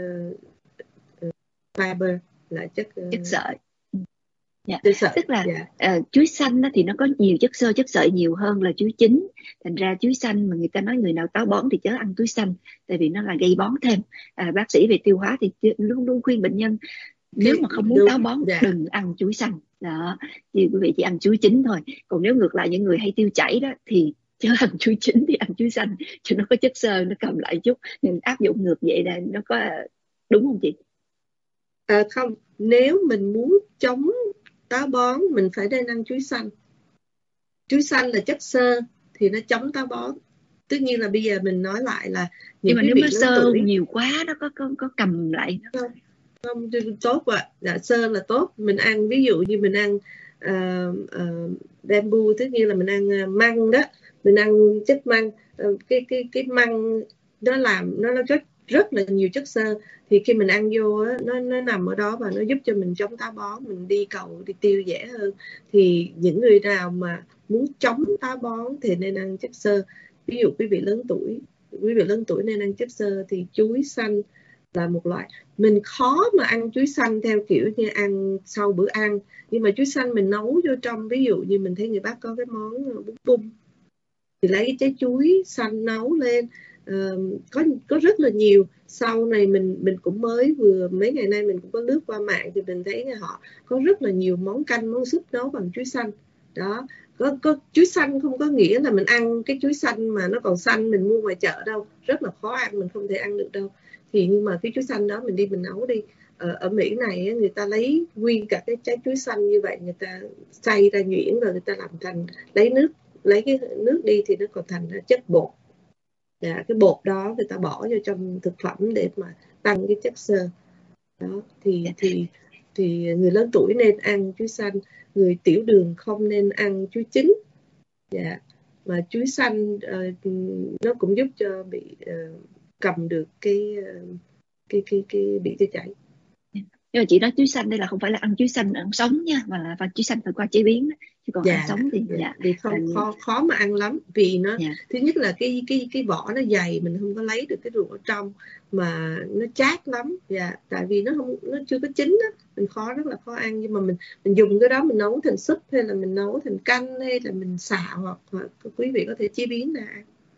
fiber, là chất sợi. Dạ. Sợi. Tức là chuối xanh thì nó có nhiều chất xơ, chất sợi nhiều hơn là chuối chín. Thành ra chuối xanh mà người ta nói người nào táo bón thì chớ ăn chuối xanh, tại vì nó là gây bón thêm. Bác sĩ về tiêu hóa thì luôn luôn khuyên bệnh nhân nếu mà không muốn táo bón đừng ăn chuối xanh đó, thì quý vị chỉ ăn chuối chín thôi. Còn nếu ngược lại những người hay tiêu chảy đó thì chớ ăn chuối chín, thì ăn chuối xanh cho nó có chất xơ, nó cầm lại chút. Nhưng áp dụng ngược vậy là nó có đúng không chị? Không, nếu mình muốn chống táo bón mình phải nên ăn chuối xanh. Chuối xanh là chất xơ thì nó chống táo bón. Tất nhiên là bây giờ mình nói lại là nhưng mà nếu mà xơ nhiều quá nó có cầm lại nó không tốt vậy. Dạ, xơ là tốt, mình ăn ví dụ như mình ăn bamboo, tất nhiên là mình ăn măng đó, mình ăn chất măng, cái măng nó làm nó rất là nhiều chất xơ, thì khi mình ăn vô á, nó nằm ở đó và nó giúp cho mình chống táo bón, mình đi cầu đi tiêu dễ hơn. Thì những người nào mà muốn chống táo bón thì nên ăn chất xơ. Ví dụ quý vị lớn tuổi nên ăn chất xơ, thì chuối xanh là một loại. Mình khó mà ăn chuối xanh theo kiểu như ăn sau bữa ăn, nhưng mà chuối xanh mình nấu vô trong, ví dụ như mình thấy người Bắc có cái món bún bung thì lấy cái trái chuối xanh nấu lên. Có rất là nhiều. Sau này mình cũng mới vừa mấy ngày nay mình cũng có lướt qua mạng thì mình thấy họ có rất là nhiều món canh, món súp nấu bằng chuối xanh đó. Có chuối xanh không có nghĩa là mình ăn cái chuối xanh mà nó còn xanh mình mua ngoài chợ đâu, rất là khó ăn, mình không thể ăn được đâu. Thì nhưng mà cái chuối xanh đó mình đi mình nấu đi. Ở Mỹ này người ta lấy nguyên cả cái trái chuối xanh như vậy, người ta xay ra nhuyễn rồi người ta làm thành, lấy cái nước đi thì nó còn thành chất bột. Cái bột đó người ta bỏ vô trong thực phẩm để mà tăng cái chất xơ đó. Thì người lớn tuổi nên ăn chuối xanh, người tiểu đường không nên ăn chuối chín. Mà chuối xanh nó cũng giúp cho bị cầm được cái bị tiêu chảy. Nhưng mà chị nói chuối xanh đây là không phải là ăn chuối xanh ăn sống nha, mà là chuối xanh phải qua chế biến đó. Chứ còn ăn sống thì vì khó mà ăn lắm, vì nó thứ nhất là cái vỏ nó dày, mình không có lấy được cái ruột ở trong, mà nó chát lắm. Tại vì nó chưa có chín đó, mình rất là khó ăn. Nhưng mà mình dùng cái đó mình nấu thành súp, hay là mình nấu thành canh, hay là mình xào, hoặc quý vị có thể chế biến ra.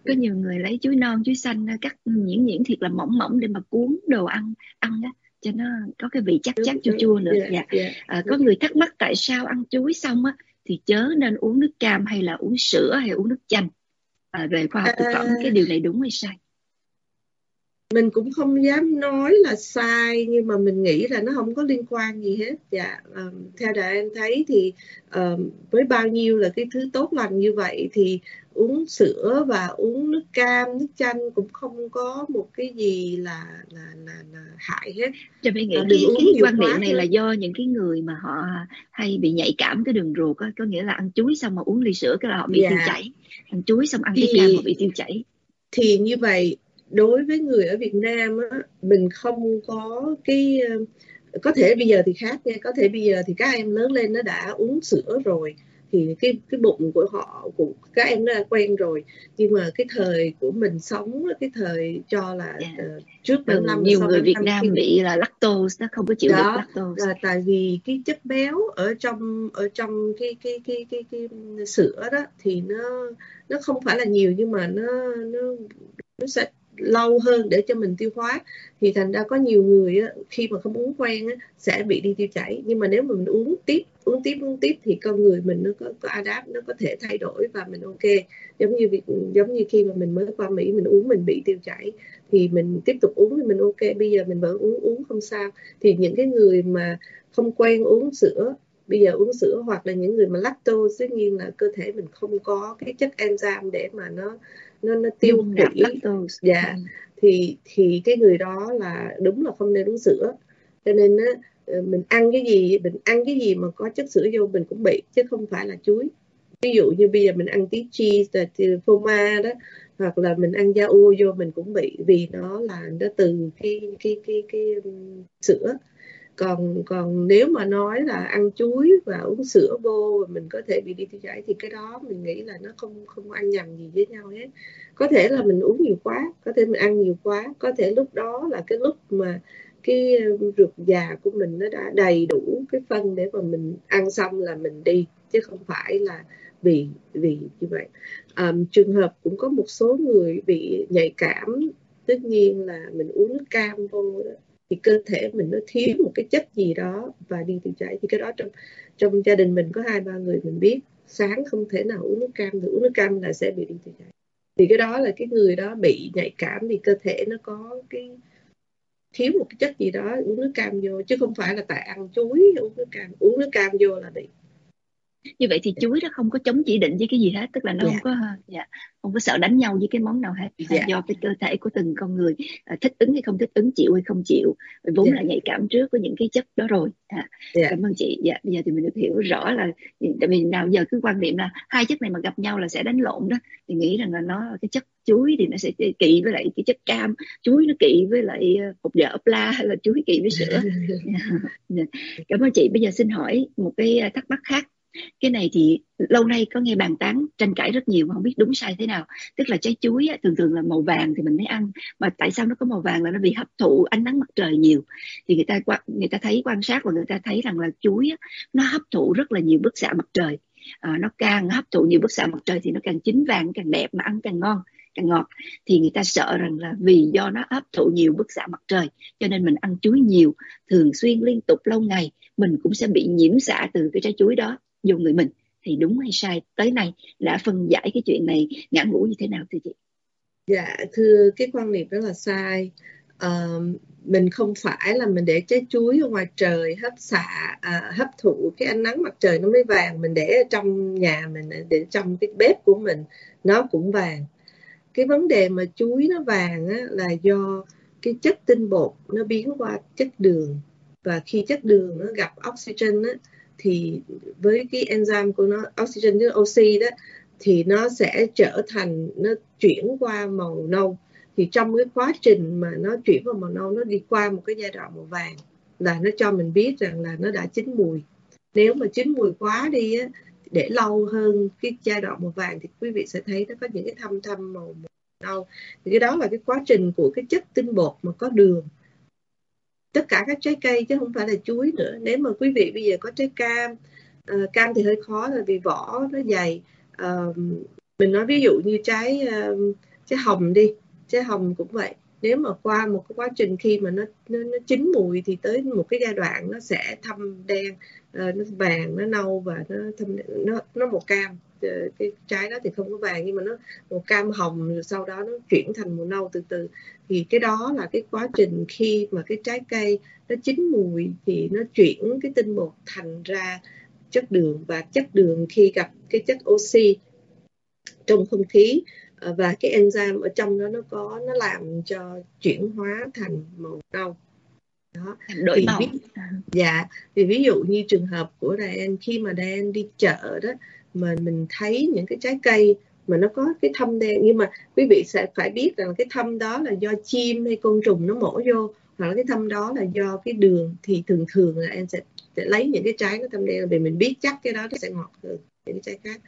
Có nhiều người lấy chuối non, chuối xanh cắt nhuyễn thiệt là mỏng mỏng để mà cuốn đồ ăn á, cho nó có cái vị chắc chát chua chua nữa. Có người thắc mắc tại sao ăn chuối xong á thì chớ nên uống nước cam hay là uống sữa hay uống nước chanh. Về khoa học thực phẩm cái điều này đúng hay sai? Mình cũng không dám nói là sai, nhưng mà mình nghĩ là nó không có liên quan gì hết. Theo đời em thấy thì với bao nhiêu là cái thứ tốt lành như vậy thì uống sữa và uống nước cam, nước chanh cũng không có một cái gì là hại hết. Cho mình nghĩ cái quan niệm này là do những cái người mà họ hay bị nhạy cảm cái đường ruột á, có nghĩa là ăn chuối xong mà uống ly sữa cái là họ bị tiêu chảy, ăn chuối xong ăn cái cam họ bị tiêu chảy. Thì như vậy đối với người ở Việt Nam á, mình không có cái, có thể bây giờ thì khác nha, có thể bây giờ thì các em lớn lên nó đã uống sữa rồi thì cái bụng của họ, của các em nó đã quen rồi, nhưng mà cái thời của mình sống, cái thời cho là trước 75 nhiều người Việt Nam bị là lactose, nó không có chịu được lactose. Là tại vì cái chất béo ở trong cái sữa đó thì nó không phải là nhiều, nhưng mà nó sẽ lâu hơn để cho mình tiêu hóa, thì thành ra có nhiều người á, khi mà không uống quen á, sẽ bị đi tiêu chảy. Nhưng mà nếu mà mình uống tiếp thì con người mình nó có adapt, nó có thể thay đổi và mình ok. Giống như khi mà mình mới qua Mỹ, mình uống mình bị tiêu chảy thì mình tiếp tục uống thì mình ok, bây giờ mình vẫn uống không sao. Thì những cái người mà không quen uống sữa, bây giờ uống sữa, hoặc là những người mà lactose, tất nhiên là cơ thể mình không có cái chất enzyme để mà nó tiêu hủy thì cái người đó là đúng là không nên uống sữa. Cho nên á, mình ăn cái gì mà có chất sữa vô mình cũng bị, chứ không phải là chuối. Ví dụ như bây giờ mình ăn tí cheese, phô mai đó, hoặc là mình ăn da ua vô mình cũng bị, vì nó từ cái sữa. Còn nếu mà nói là ăn chuối và uống sữa vô và mình có thể bị đi tiêu chảy thì cái đó mình nghĩ là nó không ăn nhầm gì với nhau hết. Có thể là mình uống nhiều quá, có thể mình ăn nhiều quá, có thể lúc đó là cái lúc mà cái ruột già của mình nó đã đầy đủ cái phân để mà mình ăn xong là mình đi, chứ không phải là vì như vậy. Trường hợp cũng có một số người bị nhạy cảm, tất nhiên là mình uống nước cam vô đó, thì cơ thể mình nó thiếu một cái chất gì đó và đi tiêu chảy. Thì cái đó trong gia đình mình có 2-3 người mình biết sáng không thể nào uống nước cam, thì uống nước cam là sẽ bị đi tiêu chảy. Thì cái đó là cái người đó bị nhạy cảm vì cơ thể nó có cái thiếu một cái chất gì đó, uống nước cam vô, chứ không phải là tại ăn chuối uống nước cam vô là bị. Như vậy thì chuối đó không có chống chỉ định với cái gì hết, tức là nó không có sợ đánh nhau với cái món nào hết, do cái cơ thể của từng con người thích ứng hay không thích ứng, chịu hay không chịu, vốn là nhạy cảm trước với những cái chất đó rồi. Cảm ơn chị. Bây giờ thì mình được hiểu rõ là tại vì nào giờ cứ quan niệm là hai chất này mà gặp nhau là sẽ đánh lộn đó, thì nghĩ rằng là nó cái chất chuối thì nó sẽ kỵ với lại cái chất cam, chuối nó kỵ với lại hột vợ ốp la, hay là chuối kỵ với sữa. Cảm ơn chị. Bây giờ xin hỏi một cái thắc mắc khác. Cái này thì lâu nay có nghe bàn tán tranh cãi rất nhiều mà không biết đúng sai thế nào. Tức là trái chuối á, thường là màu vàng thì mình mới ăn, mà tại sao nó có màu vàng là nó vì hấp thụ ánh nắng mặt trời nhiều. Thì người ta thấy, quan sát và người ta thấy rằng là chuối á, nó hấp thụ rất là nhiều bức xạ mặt trời. Nó càng hấp thụ nhiều bức xạ mặt trời thì nó càng chín vàng, càng đẹp, mà ăn càng ngon, càng ngọt. Thì người ta sợ rằng là vì do nó hấp thụ nhiều bức xạ mặt trời cho nên mình ăn chuối nhiều, thường xuyên, liên tục, lâu ngày, mình cũng sẽ bị nhiễm xạ từ cái trái chuối đó vô người mình. Thì đúng hay sai, tới nay đã phân giải cái chuyện này ngã ngũ như thế nào thưa chị? Dạ thưa, cái quan niệm đó là sai. Mình không phải là mình để trái chuối ở ngoài trời hấp thụ cái ánh nắng mặt trời nó mới vàng. Mình để ở trong nhà mình, để trong cái bếp của mình nó cũng vàng. Cái vấn đề mà chuối nó vàng á, là do cái chất tinh bột nó biến qua chất đường, và khi chất đường nó gặp oxygen á, thì với cái enzyme của nó, oxygen với oxy đó, thì nó sẽ trở thành, nó chuyển qua màu nâu. Thì trong cái quá trình mà nó chuyển vào màu nâu, nó đi qua một cái giai đoạn màu vàng, là nó cho mình biết rằng là nó đã chín mùi. Nếu mà chín mùi quá đi á, để lâu hơn cái giai đoạn màu vàng thì quý vị sẽ thấy nó có những cái thâm màu nâu. Thì cái đó là cái quá trình của cái chất tinh bột mà có đường. Tất cả các trái cây chứ không phải là chuối nữa. Nếu mà quý vị bây giờ có trái cam, cam thì hơi khó là vì vỏ nó dày. Mình nói ví dụ như trái Trái hồng đi, trái hồng cũng vậy. Nếu mà qua một cái quá trình khi mà nó chín mùi thì tới một cái giai đoạn nó sẽ thâm đen, nó vàng, nó nâu và nó thâm, nó màu cam. Cái trái đó thì không có vàng nhưng mà nó màu cam hồng, rồi sau đó nó chuyển thành màu nâu từ từ. Thì cái đó là cái quá trình khi mà cái trái cây nó chín mùi thì nó chuyển cái tinh bột thành ra chất đường, và chất đường khi gặp cái chất oxy trong không khí và cái enzyme ở trong đó nó làm cho chuyển hóa thành màu nâu đó. Đổi màu. Thì ví dụ như trường hợp của Diane, khi mà Diane đi chợ đó mà mình thấy những cái trái cây mà nó có cái thâm đen, nhưng mà quý vị sẽ phải biết rằng cái thâm đó là do chim hay côn trùng nó mổ vô, hoặc là cái thâm đó là do cái đường, thì thường là em sẽ lấy những cái trái có thâm đen vì mình biết chắc cái đó nó sẽ ngọt hơn những cái trái khác.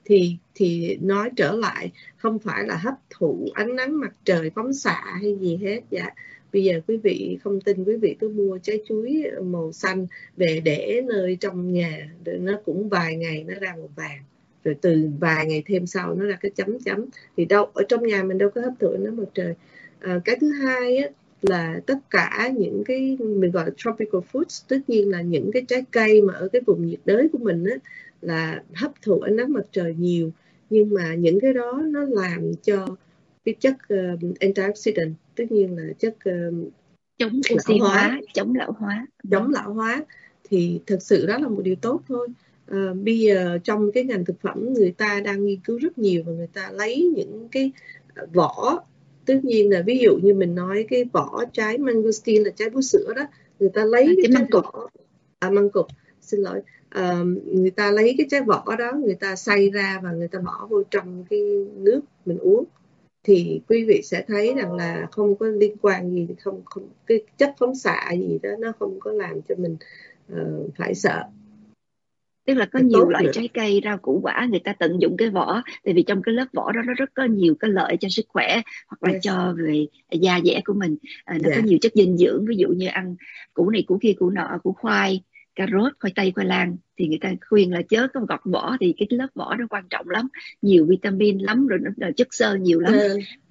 Thì nói trở lại, không phải là hấp thụ ánh nắng mặt trời phóng xạ hay gì hết. Bây giờ quý vị không tin, quý vị cứ mua trái chuối màu xanh về để nơi trong nhà, nó cũng vài ngày nó ra màu vàng, rồi từ vài ngày thêm sau nó ra cái chấm chấm, thì đâu ở trong nhà mình đâu có hấp thụ ánh nắng mặt trời. Cái thứ hai á, là tất cả những cái mình gọi là tropical foods, tất nhiên là những cái trái cây mà ở cái vùng nhiệt đới của mình á, là hấp thụ ánh nắng mặt trời nhiều, nhưng mà những cái đó nó làm cho cái chất antioxidant, tất nhiên là chất chống oxy hóa, chống lão hóa, thì thực sự đó là một điều tốt thôi. Bây giờ trong cái ngành thực phẩm người ta đang nghiên cứu rất nhiều, và người ta lấy những cái vỏ, tất nhiên là ví dụ như mình nói cái vỏ trái mangosteen là trái bú sữa đó, người ta lấy cái trái vỏ măng cụt, xin lỗi, người ta lấy cái trái vỏ đó, người ta xay ra và người ta bỏ vô trong cái nước mình uống, thì quý vị sẽ thấy rằng là không có liên quan gì, không cái chất phóng xạ gì đó nó không có làm cho mình phải sợ. Tức là có nhiều loại trái cây, rau củ quả người ta tận dụng cái vỏ, tại vì trong cái lớp vỏ đó nó rất có nhiều cái lợi cho sức khỏe, hoặc là cho về da dẻ của mình. Nó có nhiều chất dinh dưỡng, ví dụ như ăn củ này củ kia củ nọ, củ khoai, cà rốt, khoai tây, khoai lang, thì người ta khuyên là chớ có gọt vỏ, thì cái lớp vỏ nó quan trọng lắm, nhiều vitamin lắm, rồi nó chất xơ nhiều lắm.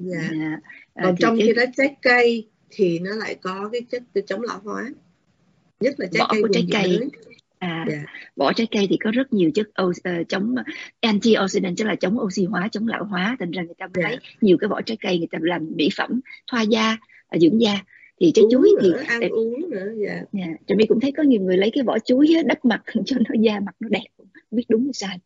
Còn trong khi đó trái cây thì nó lại có cái chất chống lão hóa, nhất là trái cây vùng nhiệt đới. Vỏ trái cây thì có rất nhiều chất chống antioxidant, tức là chống oxy hóa, chống lão hóa, thành ra người ta thấy nhiều cái vỏ trái cây người ta làm mỹ phẩm, thoa da, dưỡng da. Thì trái chuối thì ăn uống nữa. Trà My cũng thấy có nhiều người lấy cái vỏ chuối đắp mặt cho nó da mặt nó đẹp, không biết đúng hay sai.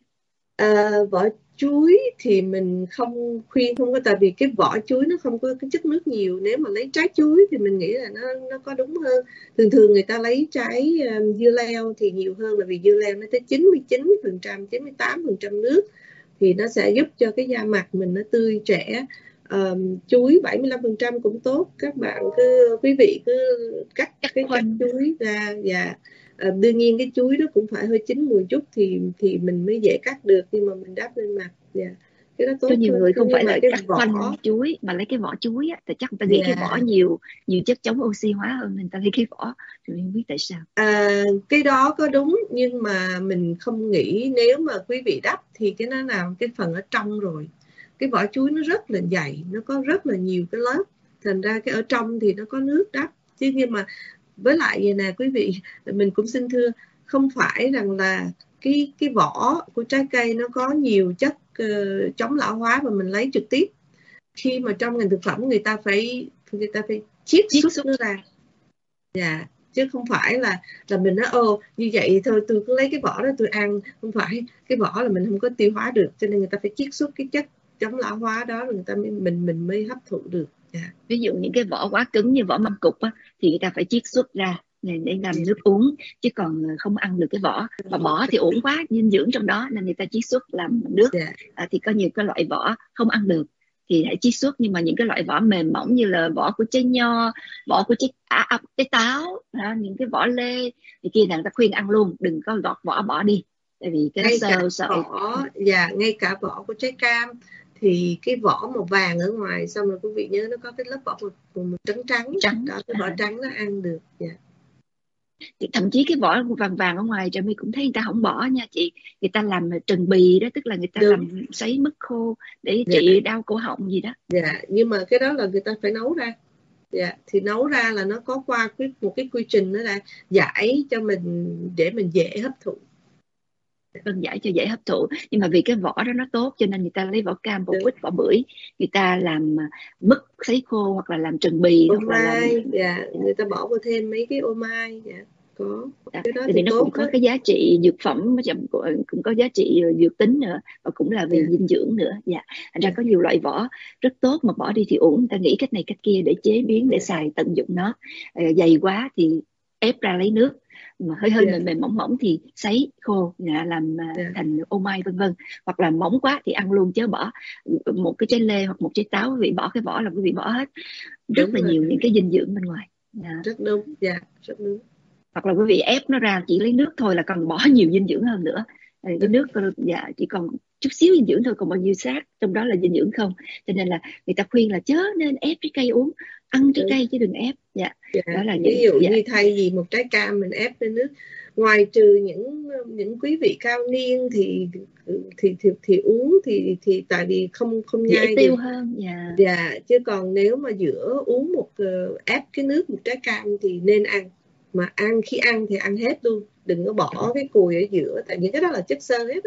Vỏ chuối thì mình không khuyên, không có, tại vì cái vỏ chuối nó không có cái chất nước nhiều. Nếu mà lấy trái chuối thì mình nghĩ là nó có đúng hơn. Thường người ta lấy trái dưa leo thì nhiều hơn, là vì dưa leo nó tới 99%, 98% nước, thì nó sẽ giúp cho cái da mặt mình nó tươi trẻ. Chuối 75% cũng tốt. Các bạn quý vị cứ cắt cái cắt chuối ra. Đương nhiên cái chuối đó cũng phải hơi chín mùi chút thì mình mới dễ cắt được, nhưng mà mình đắp lên mặt. Cái đó tốt. Cho nhiều người không phải là cắt vỏ khoanh chuối mà lấy cái vỏ chuối á, thì chắc người ta nghĩ cái vỏ nhiều chất chống oxy hóa hơn nên ta lấy cái vỏ, thì không biết tại sao. Cái đó có đúng, nhưng mà mình không nghĩ nếu mà quý vị đắp thì cái nó làm cái phần ở trong rồi. Cái vỏ chuối nó rất là dày, nó có rất là nhiều cái lớp, thành ra cái ở trong thì nó có nước đắp chứ. Nhưng mà với lại vậy nè quý vị, mình cũng xin thưa, không phải rằng là cái vỏ của trái cây nó có nhiều chất chống lão hóa và mình lấy trực tiếp. Khi mà trong ngành thực phẩm người ta phải chiết xuất nó ra. Chứ không phải là mình nói như vậy thôi tôi cứ lấy cái vỏ đó tôi ăn. Không phải, cái vỏ là mình không có tiêu hóa được, cho nên người ta phải chiết xuất cái chất chống lão hóa đó rồi người ta mình mới hấp thụ được. Ví dụ những cái vỏ quá cứng như vỏ măng cụt á, thì người ta phải chiết xuất ra để làm nước uống, chứ còn không ăn được cái vỏ. Mà bỏ thì uổng quá, dinh dưỡng trong đó, nên người ta chiết xuất làm nước. Thì có nhiều cái loại vỏ không ăn được thì hãy chiết xuất, nhưng mà những cái loại vỏ mềm mỏng như là vỏ của trái nho, vỏ của trái táo, những cái vỏ lê thì kia là người ta khuyên ăn luôn, đừng có gọt vỏ bỏ đi, tại vì cái nó sợ. Ngay cả vỏ của trái cam thì cái vỏ màu vàng ở ngoài, xong rồi quý vị nhớ nó có cái lớp vỏ màu trắng đó, cái vỏ trắng nó ăn được. Thậm chí cái vỏ vàng vàng ở ngoài Trà My cũng thấy người ta không bỏ nha chị, người ta làm trần bì đó, tức là người ta Đúng. làm sấy mứt khô để Dạ. trị đau cổ họng gì đó. Dạ, nhưng mà cái đó là người ta phải nấu ra. Dạ, thì nấu ra là nó có qua một cái quy trình, nó là giải cho mình để mình dễ hấp thụ. Phân giải cho dễ hấp thụ, nhưng mà vì cái vỏ đó nó tốt cho nên người ta lấy vỏ cam, vỏ Đúng. quýt, vỏ bưởi, người ta làm mứt sấy khô hoặc là làm trần bì Ô hoặc là làm mai, dạ, người ta bỏ vào thêm mấy cái ô mai. Dạ, có cái đó tại thì vì nó tốt cũng có đó. cái giá trị dược phẩm, cũng có giá trị dược tính nữa, và cũng là vì Dạ. dinh dưỡng nữa. Dạ, thành ra Dạ. có nhiều loại vỏ rất tốt mà bỏ đi thì uổng, người ta nghĩ cách này cách kia để chế biến, để Dạ. xài tận dụng nó. Dày quá thì ép ra lấy nước, mà hơi hơi Dạ. mềm mềm mỏng mỏng thì sấy khô làm Dạ. thành ô mai vân vân, hoặc là mỏng quá thì ăn luôn chớ bỏ. Một cái trái lê hoặc một trái táo quý vị bỏ cái vỏ là quý vị bỏ hết, rất Đúng là rồi. nhiều những cái dinh dưỡng bên ngoài. Dạ. Rất đúng. Dạ, rất đúng. Hoặc là quý vị ép nó ra chỉ lấy nước thôi là còn bỏ nhiều dinh dưỡng hơn nữa. Cái nước dạ chỉ còn chút xíu dinh dưỡng thôi, còn bao nhiêu xác trong đó là dinh dưỡng không. Cho nên là người ta khuyên là chớ nên ép trái cây uống, ăn trái Đúng. cây chứ đừng ép. Dạ, Dạ. đó là Ví dụ dạ. như thay vì một trái cam mình ép lên nước, ngoài trừ những quý vị cao niên thì uống thì tại vì không Dễ nhai tiêu được. hơn. Dạ. Dạ, chứ còn nếu mà giữa uống ép cái nước một trái cam thì nên ăn, mà khi ăn thì ăn hết luôn, đừng có bỏ cái cùi ở giữa, tại những cái đó là chất xơ hết á.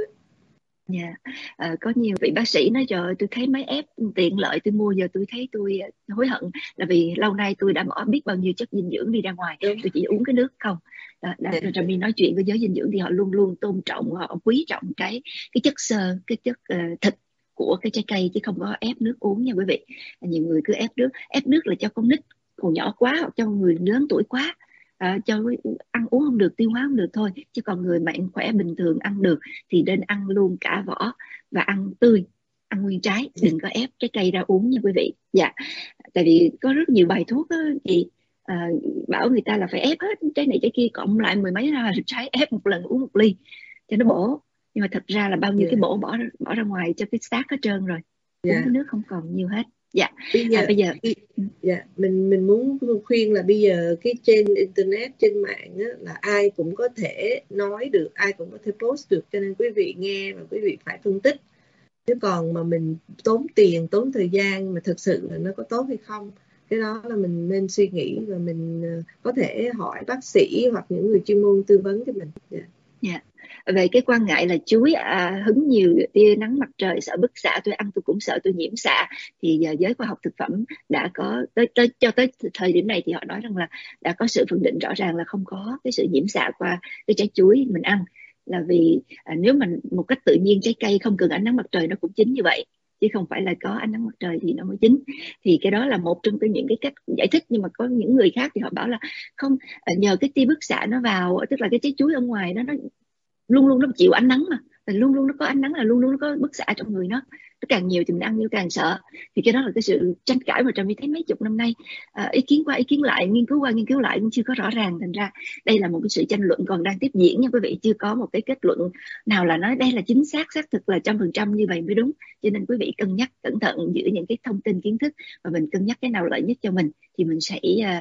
Dạ. Có nhiều vị bác sĩ nói trời ơi, tôi thấy máy ép tiện lợi tôi mua, giờ tôi thấy tôi hối hận là vì lâu nay tôi đã bỏ biết bao nhiêu chất dinh dưỡng đi ra ngoài, Đúng. tôi chỉ uống cái nước không. Dạ. Trà My nói chuyện với giới dinh dưỡng thì họ luôn luôn tôn trọng, họ quý trọng cái chất xơ, cái chất thịt của cái trái cây, chứ không có ép nước uống nha quý vị. Nhiều người cứ ép nước là cho con nít còn nhỏ quá, hoặc cho người lớn tuổi quá, cho ăn uống không được, tiêu hóa không được thôi, chứ còn người mạnh khỏe bình thường ăn được thì nên ăn luôn cả vỏ và ăn tươi, ăn nguyên trái, đừng có ép trái cây ra uống nha quý vị. Dạ, tại vì có rất nhiều bài thuốc đó, chị bảo người ta là phải ép hết trái này trái kia cộng lại mười mấy ra trái, ép một lần uống một ly cho nó bổ, nhưng mà thật ra là bao nhiêu cái bổ bỏ ra ngoài cho cái xác hết trơn rồi, uống cái nước không còn nhiều hết. Dạ. Bây giờ dạ, mình muốn khuyên là bây giờ cái trên internet, trên mạng á, là ai cũng có thể nói được, ai cũng có thể post được, cho nên quý vị nghe và quý vị phải phân tích, chứ còn mà mình tốn tiền tốn thời gian mà thực sự là nó có tốt hay không, cái đó là mình nên suy nghĩ, và mình có thể hỏi bác sĩ hoặc những người chuyên môn tư vấn cho mình. Dạ. Về cái quan ngại là chuối hứng nhiều tia nắng mặt trời sợ bức xạ, tôi ăn tôi cũng sợ tôi nhiễm xạ, thì giới khoa học thực phẩm đã có cho tới thời điểm này thì họ nói rằng là đã có sự phân định rõ ràng là không có cái sự nhiễm xạ qua cái trái chuối mình ăn, là vì nếu mình một cách tự nhiên trái cây không cần ánh nắng mặt trời nó cũng chín như vậy, chứ không phải là có ánh nắng mặt trời thì nó mới chín. Thì cái đó là một trong những cái cách giải thích, nhưng mà có những người khác thì họ bảo là không, nhờ cái tia bức xạ nó vào, tức là cái trái chuối ở ngoài nó luôn luôn nó chịu ánh nắng mà, luôn luôn nó có ánh nắng là luôn luôn nó có bức xạ trong người nó càng nhiều thì mình ăn nhiều càng sợ. Thì cái đó là cái sự tranh cãi mà Trà My thấy mấy chục năm nay, ý kiến qua ý kiến lại, nghiên cứu qua nghiên cứu lại cũng chưa có rõ ràng, thành ra đây là một cái sự tranh luận còn đang tiếp diễn nha quý vị, chưa có một cái kết luận nào là nói đây là chính xác thực là 100% như vậy mới đúng. Cho nên quý vị cân nhắc cẩn thận giữa những cái thông tin kiến thức, và mình cân nhắc cái nào lợi nhất cho mình thì mình sẽ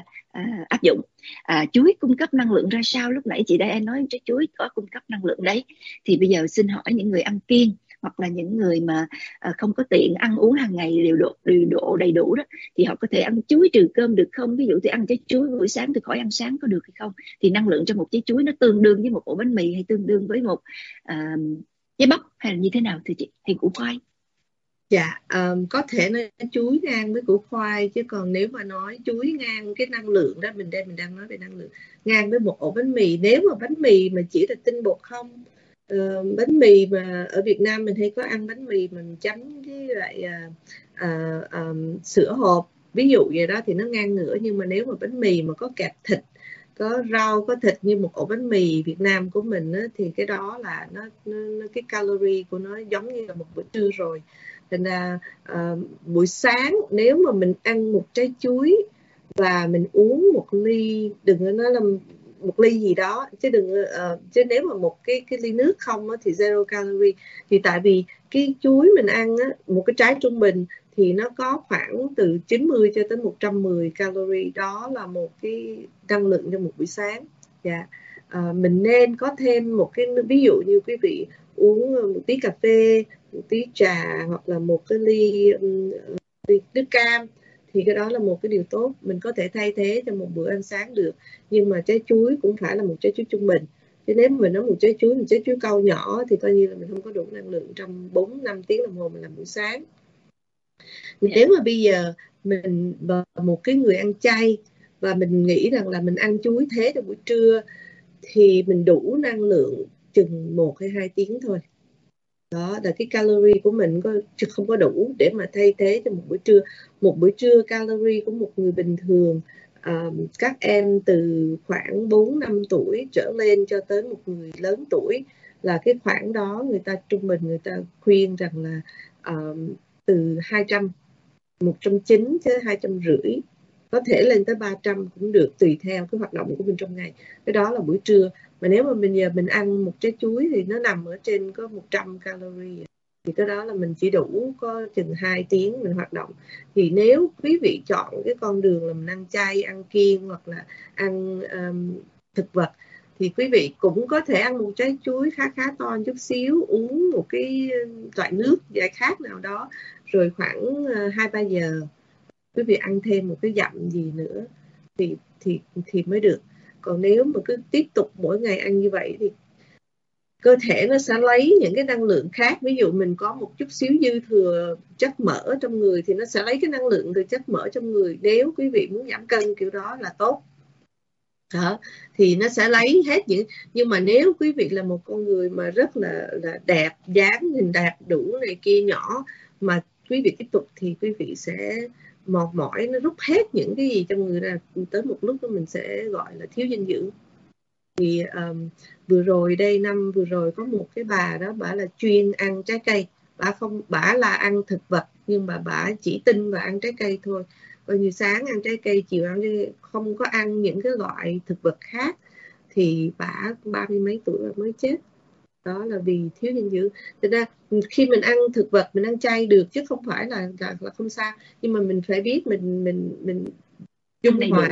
áp dụng. Chuối cung cấp năng lượng ra sao, lúc nãy chị Diane nói trái chuối có cung cấp năng lượng đấy, thì bây giờ xin hỏi những người ăn kiêng hoặc là những người mà không có tiện ăn uống hàng ngày điều độ đầy đủ đó, thì họ có thể ăn chuối trừ cơm được không? Ví dụ tôi ăn trái chuối buổi sáng tôi khỏi ăn sáng có được hay không? Thì năng lượng trong một trái chuối nó tương đương với một ổ bánh mì hay tương đương với một trái bắp hay là như thế nào thưa chị, hay củ khoai? Dạ, có thể nói chuối ngang với củ khoai, chứ còn nếu mà nói chuối ngang cái năng lượng đó, mình đang nói về năng lượng ngang với một ổ bánh mì. Nếu mà bánh mì mà chỉ là tinh bột không, bánh mì mà ở Việt Nam mình hay có ăn bánh mì mình chấm với lại sữa hộp, ví dụ vậy đó, thì nó ngang ngửa. Nhưng mà nếu mà bánh mì mà có kẹp thịt, có rau, có thịt như một ổ bánh mì Việt Nam của mình á, thì cái đó là nó cái calorie của nó giống như là một bữa trưa rồi. Thành ra buổi sáng nếu mà mình ăn một trái chuối và mình uống một ly, đừng có nói là một ly gì đó, chứ đừng chứ nếu mà một cái ly nước không á, thì zero calorie. Thì tại vì cái chuối mình ăn á, một cái trái trung bình thì nó có khoảng từ 90 cho tới 110 calorie, đó là một cái năng lượng cho một buổi sáng. Dạ. Mình nên có thêm một cái, ví dụ như quý vị uống một tí cà phê, một tí trà, hoặc là một cái ly nước cam, thì cái đó là một cái điều tốt. Mình có thể thay thế cho một bữa ăn sáng được, nhưng mà trái chuối cũng phải là một trái chuối trung bình. Chứ nếu mình nói một trái chuối cau nhỏ thì coi như là mình không có đủ năng lượng trong 4-5 tiếng đồng hồ mình làm buổi sáng. Nếu mà bây giờ mình là một cái người ăn chay và mình nghĩ rằng là mình ăn chuối thế trong buổi trưa, thì mình đủ năng lượng chừng 1 hay 2 tiếng thôi. Đó là cái calorie của mình không có đủ để mà thay thế cho một bữa trưa. Một bữa trưa calorie của một người bình thường, các em từ khoảng 4-5 tuổi trở lên cho tới một người lớn tuổi, là cái khoảng đó người ta trung bình người ta khuyên rằng là từ 200, 190 tới 250, có thể lên tới 300 cũng được, tùy theo cái hoạt động của mình trong ngày. Cái đó là buổi trưa. Mà nếu mà mình ăn một trái chuối thì nó nằm ở trên có 100 calorie, thì cái đó là mình chỉ đủ có chừng 2 tiếng mình hoạt động. Thì nếu quý vị chọn cái con đường là mình ăn chay, ăn kiêng, hoặc là ăn thực vật, thì quý vị cũng có thể ăn một trái chuối khá to chút xíu, uống một cái loại nước giải khát nào đó, rồi khoảng 2-3 giờ quý vị ăn thêm một cái dặm gì nữa thì mới được. Còn nếu mà cứ tiếp tục mỗi ngày ăn như vậy thì cơ thể nó sẽ lấy những cái năng lượng khác. Ví dụ mình có một chút xíu dư thừa chất mỡ trong người thì nó sẽ lấy cái năng lượng từ chất mỡ trong người. Nếu quý vị muốn giảm cân kiểu đó là tốt đó, thì nó sẽ lấy hết những. Nhưng mà nếu quý vị là một con người mà rất là đẹp, dáng nhìn đẹp đủ này kia nhỏ, mà quý vị tiếp tục thì quý vị sẽ mòn mỏi, nó rút hết những cái gì trong người ra, tới một lúc đó mình sẽ gọi là thiếu dinh dưỡng. Thì vừa rồi đây, năm vừa rồi có một cái bà đó, bà là chuyên ăn trái cây, bà là ăn thực vật nhưng mà bà chỉ tin và ăn trái cây thôi. Coi như sáng ăn trái cây, chiều ăn trái cây, không có ăn những cái loại thực vật khác, thì bà 30 mấy tuổi rồi mới chết. Đó là vì thiếu dinh dưỡng. Thật ra khi mình ăn thực vật, mình ăn chay được, chứ không phải là không sao, nhưng mà mình phải biết mình dung hòa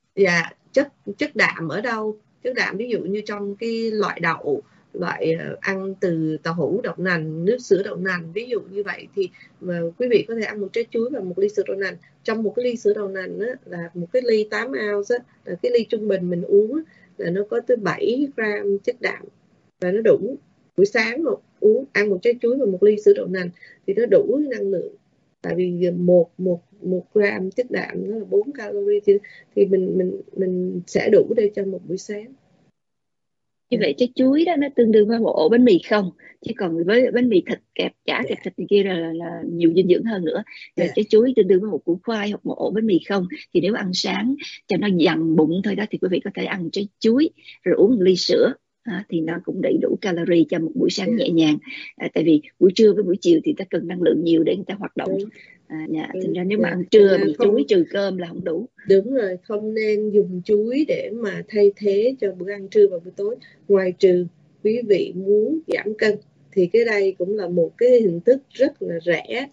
chất đạm ở đâu. Chất đạm ví dụ như trong cái loại đậu, loại ăn từ tàu hũ, đậu nành, nước sữa đậu nành, ví dụ như vậy, thì mà quý vị có thể ăn một trái chuối và một ly sữa đậu nành. Trong một cái ly sữa đậu nành á, là một cái ly 8 ounce á, là cái ly trung bình mình uống á, là nó có tới 7 gram chất đạm, và nó đủ. Buổi sáng ăn một trái chuối và một ly sữa đậu nành thì nó đủ năng lượng. Tại vì một gram chất đạm nó là 4 calorie, thì mình sẽ đủ để cho một buổi sáng. Như vậy trái chuối đó nó tương đương với một ổ bánh mì không, chứ còn với bánh mì thịt kẹp chả kẹp thịt này kia là nhiều dinh dưỡng hơn nữa. Trái chuối tương đương với một củ khoai hoặc một ổ bánh mì không. Thì nếu ăn sáng cho nó dằn bụng thôi đó, thì quý vị có thể ăn trái chuối rồi uống một ly sữa. Thì nó cũng đầy đủ calorie cho một buổi sáng nhẹ nhàng. Tại vì buổi trưa với buổi chiều thì ta cần năng lượng nhiều để người ta hoạt động. Thành ra nếu mà ăn trưa bằng chuối trừ cơm là không đủ. Đúng rồi, không nên dùng chuối để mà thay thế cho bữa ăn trưa và bữa tối. Ngoài trừ quý vị muốn giảm cân, thì cái đây cũng là một cái hình thức rất là rẻ,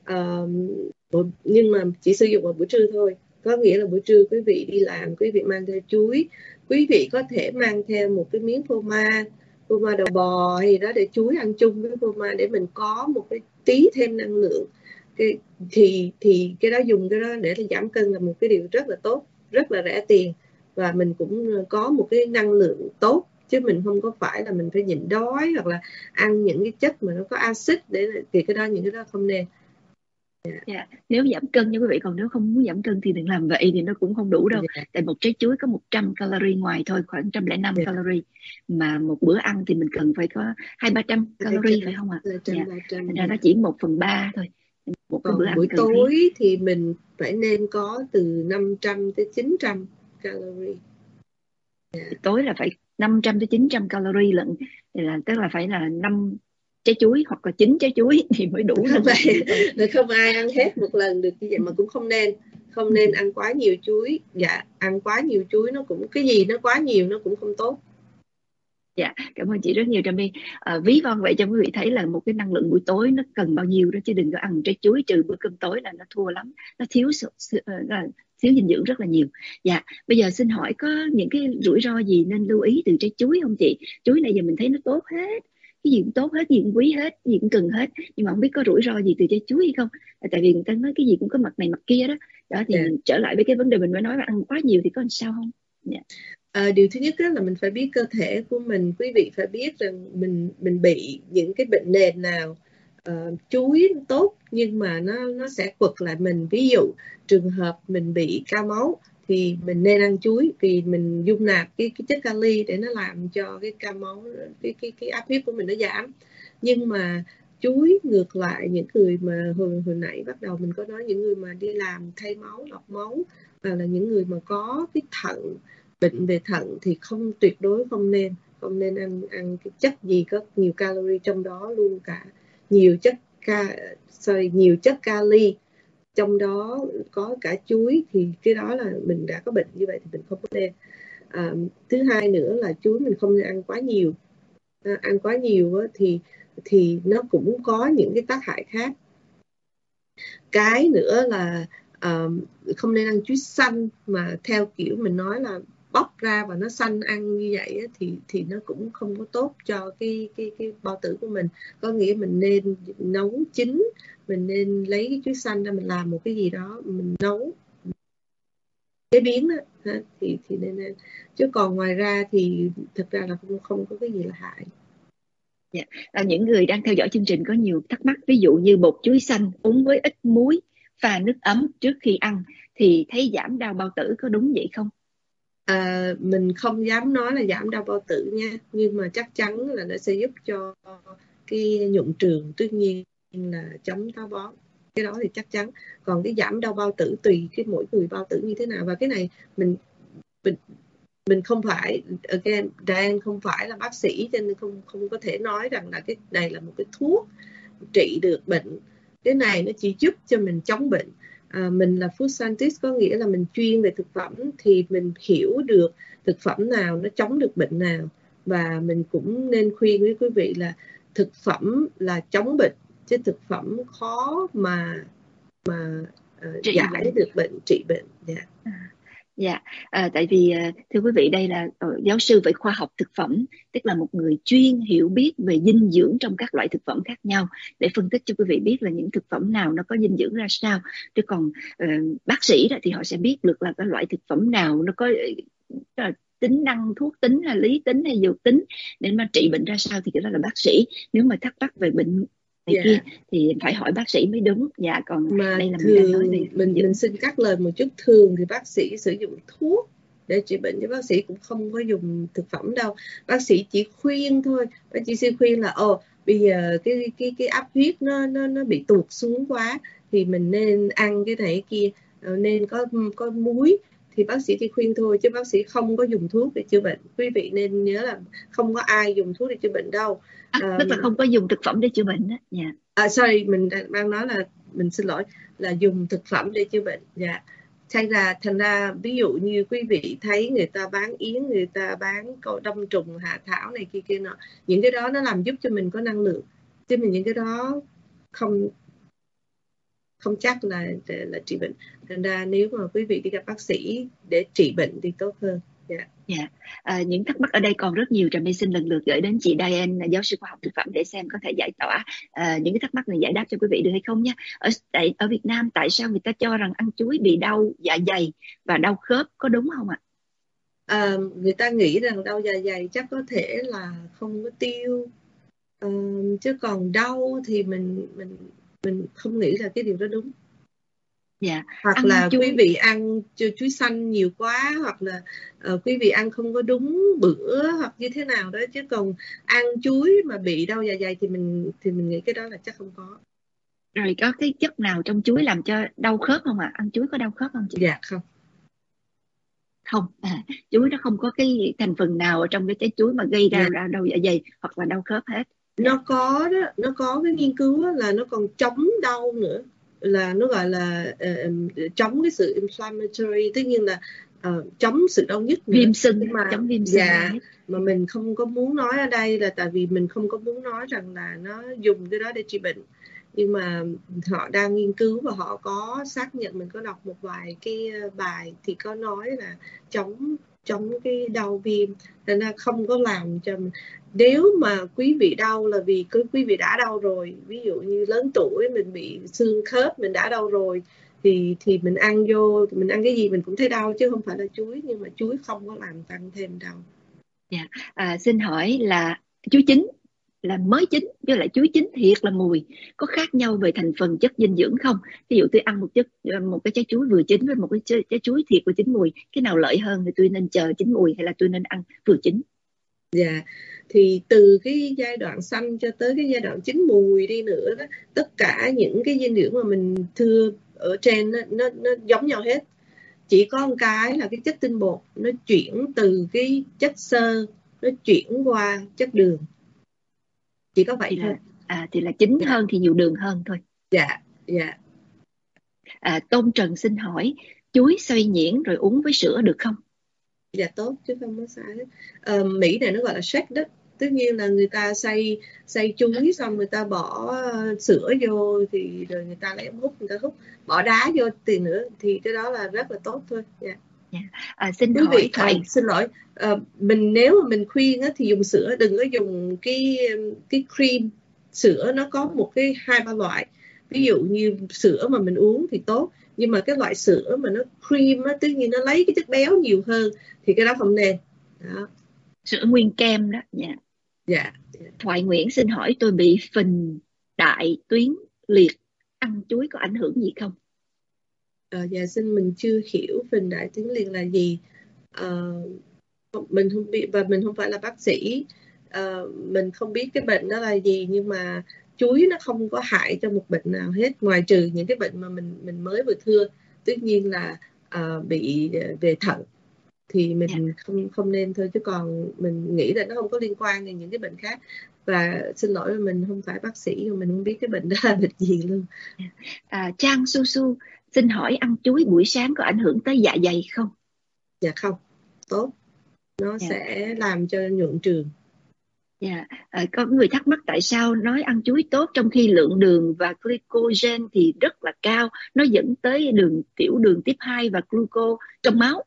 nhưng mà chỉ sử dụng vào buổi trưa thôi. Có nghĩa là buổi trưa quý vị đi làm, quý vị mang theo chuối, quý vị có thể mang theo một cái miếng phô mai đầu bò hay đó để chuối ăn chung với phô mai, để mình có một cái tí thêm năng lượng. Thì cái đó, dùng cái đó để giảm cân là một cái điều rất là tốt, rất là rẻ tiền, và mình cũng có một cái năng lượng tốt, chứ mình không có phải là mình phải nhịn đói hoặc là ăn những cái chất mà nó có axit, để thì những cái đó không nên. Nếu giảm cân nha quý vị, còn nếu không muốn giảm cân thì đừng làm vậy, thì nó cũng không đủ đâu. Tại một trái chuối có 100 calorie ngoài thôi, khoảng 105 calorie, mà một bữa ăn thì mình cần phải có 200-300 calorie, phải không ạ? Thành ra nó chỉ 1/3 thôi. Một cái bữa ăn buổi cần tối thiết thì mình phải nên có từ 500 tới 900 calorie. Tối là phải 500 tới 900 calorie lận, là tức là phải là 5 trái chuối hoặc là 9 trái chuối thì mới đủ. Không ai ăn hết một lần được như vậy, mà cũng không nên ăn quá nhiều chuối. Ăn quá nhiều chuối nó cũng, cái gì nó quá nhiều nó cũng không tốt. Cảm ơn chị rất nhiều, Trâm My. Ví von vậy cho quý vị thấy là một cái năng lượng buổi tối nó cần bao nhiêu đó, chứ đừng có ăn trái chuối trừ bữa cơm tối là nó thua lắm, nó thiếu thiếu dinh dưỡng rất là nhiều. Dạ, bây giờ xin hỏi có những cái rủi ro gì nên lưu ý từ trái chuối không chị? Chuối này giờ mình thấy nó tốt hết, cái gì cũng tốt hết, gì cũng quý hết, cái gì cũng cần hết, nhưng mà không biết có rủi ro gì từ trái chuối hay không? Tại vì người ta nói cái gì cũng có mặt này mặt kia đó. Đó thì Yeah. trở lại với cái vấn đề mình mới nói là ăn quá nhiều thì có làm sao không? Yeah. Điều thứ nhất là mình phải biết cơ thể của mình. Quý vị phải biết rằng mình bị những cái bệnh nền nào. Chuối tốt nhưng mà nó sẽ quật lại mình. Ví dụ trường hợp mình bị cao máu thì mình nên ăn chuối, vì mình dung nạp cái chất kali để nó làm cho cái cao máu, cái áp huyết của mình nó giảm. Nhưng mà chuối ngược lại, những người mà hồi nãy bắt đầu mình có nói, những người mà đi làm thay máu, lọc máu, hoặc là những người mà có cái thận, bệnh về thận thì tuyệt đối không nên ăn cái chất gì có nhiều calorie, trong đó luôn cả nhiều chất kali, trong đó có cả chuối, thì cái đó là mình đã có bệnh như vậy thì mình không có nên. Thứ hai nữa là chuối mình không nên ăn quá nhiều. Ăn quá nhiều thì nó cũng có những cái tác hại khác. Cái nữa là không nên ăn chuối xanh, mà theo kiểu mình nói là bóc ra và nó xanh ăn như vậy thì nó cũng không có tốt cho cái bao tử của mình. Có nghĩa mình nên nấu chín, mình nên lấy cái chuối xanh ra, mình làm một cái gì đó, mình nấu chế biến đó, thì nên ăn. Chứ còn ngoài ra thì thực ra là không có cái gì là hại. Yeah. Những người đang theo dõi chương trình có nhiều thắc mắc, ví dụ như bột chuối xanh uống với ít muối, pha nước ấm trước khi ăn thì thấy giảm đau bao tử, có đúng vậy không? Mình không dám nói là giảm đau bao tử nha, nhưng mà chắc chắn là nó sẽ giúp cho cái nhuận trường, tất nhiên là chống táo bón, cái đó thì chắc chắn. Còn cái giảm đau bao tử tùy cái mỗi người bao tử như thế nào, và cái này mình không phải, again, đang không phải là bác sĩ, cho nên không có thể nói rằng là cái này là một cái thuốc trị được bệnh. Cái này nó chỉ giúp cho mình chống bệnh. Mình là food scientist, có nghĩa là mình chuyên về thực phẩm, thì mình hiểu được thực phẩm nào nó chống được bệnh nào. Và mình cũng nên khuyên với quý vị là thực phẩm là chống bệnh, chứ thực phẩm khó mà giải được bệnh, trị bệnh. Yeah. Dạ, tại vì thưa quý vị, đây là giáo sư về khoa học thực phẩm, tức là một người chuyên hiểu biết về dinh dưỡng trong các loại thực phẩm khác nhau, để phân tích cho quý vị biết là những thực phẩm nào nó có dinh dưỡng ra sao. Chứ còn bác sĩ đó thì họ sẽ biết được là cái loại thực phẩm nào nó có tính năng thuốc tính hay lý tính hay dược tính để mà trị bệnh ra sao, thì cái đó là bác sĩ. Nếu mà thắc mắc về bệnh này kia thì phải hỏi bác sĩ mới đúng. Dạ, còn mà đây là thường mình đang nói về mình xin cắt lời một chút. Thường thì bác sĩ sử dụng thuốc để trị bệnh, chứ bác sĩ cũng không có dùng thực phẩm đâu. Bác sĩ chỉ khuyên thôi. Bác sĩ sẽ khuyên là bây giờ cái áp huyết nó bị tụt xuống quá thì mình nên ăn cái này kia, nên có muối, thì bác sĩ chỉ khuyên thôi, chứ bác sĩ không có dùng thuốc để chữa bệnh. Quý vị nên nhớ là không có ai dùng thuốc để chữa bệnh đâu. Tức là không có dùng thực phẩm để chữa bệnh đó. Dạ. Sorry, mình đang nói là, mình xin lỗi, là dùng thực phẩm để chữa bệnh. Dạ. Thành ra ví dụ như quý vị thấy người ta bán yến, người ta bán đông trùng hạ thảo này kia nọ, những cái đó nó làm giúp cho mình có năng lượng, chứ mình những cái đó không chắc là trị bệnh. Thành ra nếu mà quý vị đi gặp bác sĩ để trị bệnh thì tốt hơn. Dạ. Những thắc mắc ở đây còn rất nhiều, Trà My xin lần lượt gửi đến chị Diane, giáo sư khoa học thực phẩm, để xem có thể giải tỏa những cái thắc mắc này, giải đáp cho quý vị được hay không nhé. Ở Việt Nam tại sao người ta cho rằng ăn chuối bị đau dạ dày và đau khớp, có đúng không ạ? Người ta nghĩ rằng đau dạ dày chắc có thể là không có tiêu, chứ còn đau thì mình không nghĩ là cái điều đó đúng. Dạ. Hoặc là quý vị ăn chuối xanh nhiều quá, hoặc là quý vị ăn không có đúng bữa, hoặc như thế nào đó. Chứ còn ăn chuối mà bị đau dạ dày thì mình nghĩ cái đó là chắc không có. Rồi có cái chất nào trong chuối làm cho đau khớp không ạ? Ăn chuối có đau khớp không chị? Dạ không. Không, chuối nó không có cái thành phần nào ở trong cái trái chuối mà gây ra đau dạ dày hoặc là đau khớp hết. Nó có đó, nó có cái nghiên cứu đó, là nó còn chống đau nữa, là nó gọi là chống cái sự inflammatory, tất nhiên là chống sự đau nhức nữa. Viêm sưng, chống viêm sưng. Mà mình không có muốn nói ở đây là tại vì mình không có muốn nói rằng là nó dùng cái đó để trị bệnh, nhưng mà họ đang nghiên cứu và họ có xác nhận, mình có đọc một vài cái bài thì có nói là chống cái đau viêm, nên là không có làm cho nếu mà quý vị đau là vì quý vị đã đau rồi, ví dụ như lớn tuổi mình bị xương khớp mình đã đau rồi thì mình ăn vô, mình ăn cái gì mình cũng thấy đau chứ không phải là chuối, nhưng mà chuối không có làm tăng thêm đau. Xin hỏi là chuối chín là mới chín với lại chuối chín thiệt là mùi có khác nhau về thành phần chất dinh dưỡng không? Ví dụ tôi ăn một cái trái chuối vừa chín với một cái trái chuối thiệt vừa chín mùi, cái nào lợi hơn thì tôi nên chờ chín mùi hay là tôi nên ăn vừa chín? Dạ, thì từ cái giai đoạn xanh cho tới cái giai đoạn chín mùi đi nữa đó, tất cả những cái dinh dưỡng mà mình thưa ở trên nó giống nhau hết. Chỉ có một cái là cái chất tinh bột nó chuyển từ cái chất xơ nó chuyển qua chất đường, chỉ có vậy thôi. Thì là chín hơn thì nhiều đường hơn thôi. Dạ. Tôn Trần xin hỏi, chuối xay nhuyễn rồi uống với sữa được không? Dạ tốt chứ không có sai hết. Mỹ này nó gọi là shake đó. Tất nhiên là người ta xay chuối xong người ta bỏ sữa vô thì rồi người ta lấy ống hút, người ta hút, bỏ đá vô thì nữa thì cái đó là rất là tốt thôi. Xin quý hỏi vị, xin lỗi, mình nếu mà mình khuyên á, thì dùng sữa, đừng có dùng cái cream. Sữa nó có một cái 2-3 loại, ví dụ như sữa mà mình uống thì tốt, nhưng mà cái loại sữa mà nó cream á, tất nhiên nó lấy cái chất béo nhiều hơn thì cái đó không nên đó. Sữa nguyên kem đó. Dạ. Thoại Nguyễn xin hỏi, tôi bị phình đại tuyến liệt, ăn chuối có ảnh hưởng gì không? Dạ xin, mình chưa hiểu phình đại tuyến liệt là gì. Mình không biết và mình không phải là bác sĩ, mình không biết cái bệnh đó là gì, nhưng mà chuối nó không có hại cho một bệnh nào hết, ngoài trừ những cái bệnh mà mình mới vừa thưa. Tất nhiên là bị về thận thì mình không nên thôi, chứ còn mình nghĩ là nó không có liên quan đến những cái bệnh khác. Và xin lỗi, mình không phải bác sĩ, mình không biết cái bệnh đó là bệnh gì luôn. Trang Su Su xin hỏi, ăn chuối buổi sáng có ảnh hưởng tới dạ dày không? Dạ không, tốt, nó sẽ làm cho nhuận trường. Có người thắc mắc tại sao nói ăn chuối tốt trong khi lượng đường và glycogen thì rất là cao, nó dẫn tới tiểu đường tiếp 2 và glucose trong máu.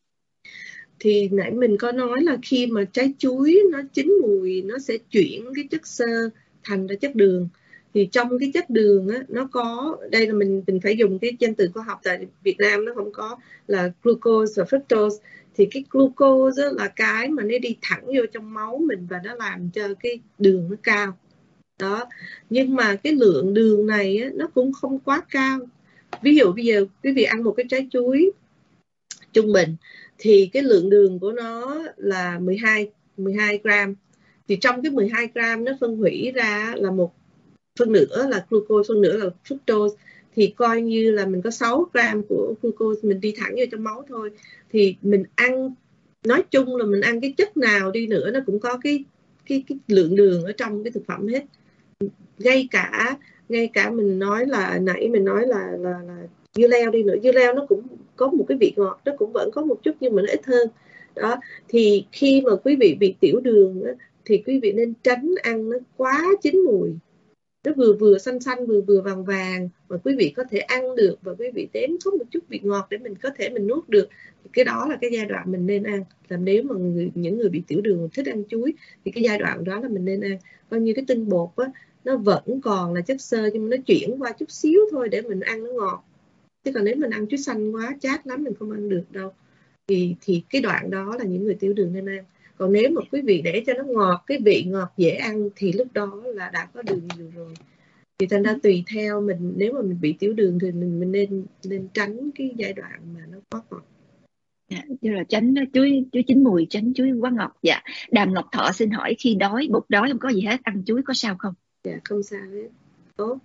Thì nãy mình có nói là khi mà trái chuối nó chín mùi, nó sẽ chuyển cái chất xơ thành ra chất đường. Thì trong cái chất đường á, nó có, đây là mình phải dùng cái danh từ khoa học, tại Việt Nam nó không có, là glucose và fructose. Thì cái glucose là cái mà nó đi thẳng vô trong máu mình và nó làm cho cái đường nó cao đó. Nhưng mà cái lượng đường này á, nó cũng không quá cao. Ví dụ bây giờ quý vị ăn một cái trái chuối trung bình thì cái lượng đường của nó là 12 gram. Thì trong cái 12 gram nó phân hủy ra là 1/4 là glucose, 1/2 là fructose. Thì coi như là mình có 6 gram của glucose mình đi thẳng vô trong máu thôi. Thì mình ăn, nói chung là mình ăn cái chất nào đi nữa nó cũng có cái lượng đường ở trong cái thực phẩm hết. Ngay cả mình nói là nãy mình nói là dưa leo đi nữa, dưa leo nó cũng có một cái vị ngọt, nó cũng vẫn có một chút nhưng mà nó ít hơn đó. Thì khi mà quý vị bị tiểu đường á, thì quý vị nên tránh ăn nó quá chín mùi, nó vừa xanh vừa vàng vàng mà quý vị có thể ăn được, và quý vị nếm có một chút vị ngọt để mình có thể mình nuốt được. Thì cái đó là cái giai đoạn mình nên ăn. Là nếu mà những người bị tiểu đường thích ăn chuối thì cái giai đoạn đó là mình nên ăn. Coi như cái tinh bột á, nó vẫn còn là chất xơ nhưng mà nó chuyển qua chút xíu thôi để mình ăn nó ngọt. Chứ còn nếu mình ăn chuối xanh quá chát lắm mình không ăn được đâu. Thì cái đoạn đó là những người tiểu đường nên ăn. Còn nếu mà quý vị để cho nó ngọt, cái vị ngọt dễ ăn thì lúc đó là đã có đường nhiều rồi. Thì thành ra tùy theo mình, nếu mà mình bị tiểu đường thì mình nên tránh cái giai đoạn mà nó quá ngọt. Như là tránh chuối chín mùi, tránh chuối quá ngọt. Đàm Ngọc Thọ xin hỏi, khi đói bụng đói không có gì hết, ăn chuối có sao không? Dạ không sao hết, tốt.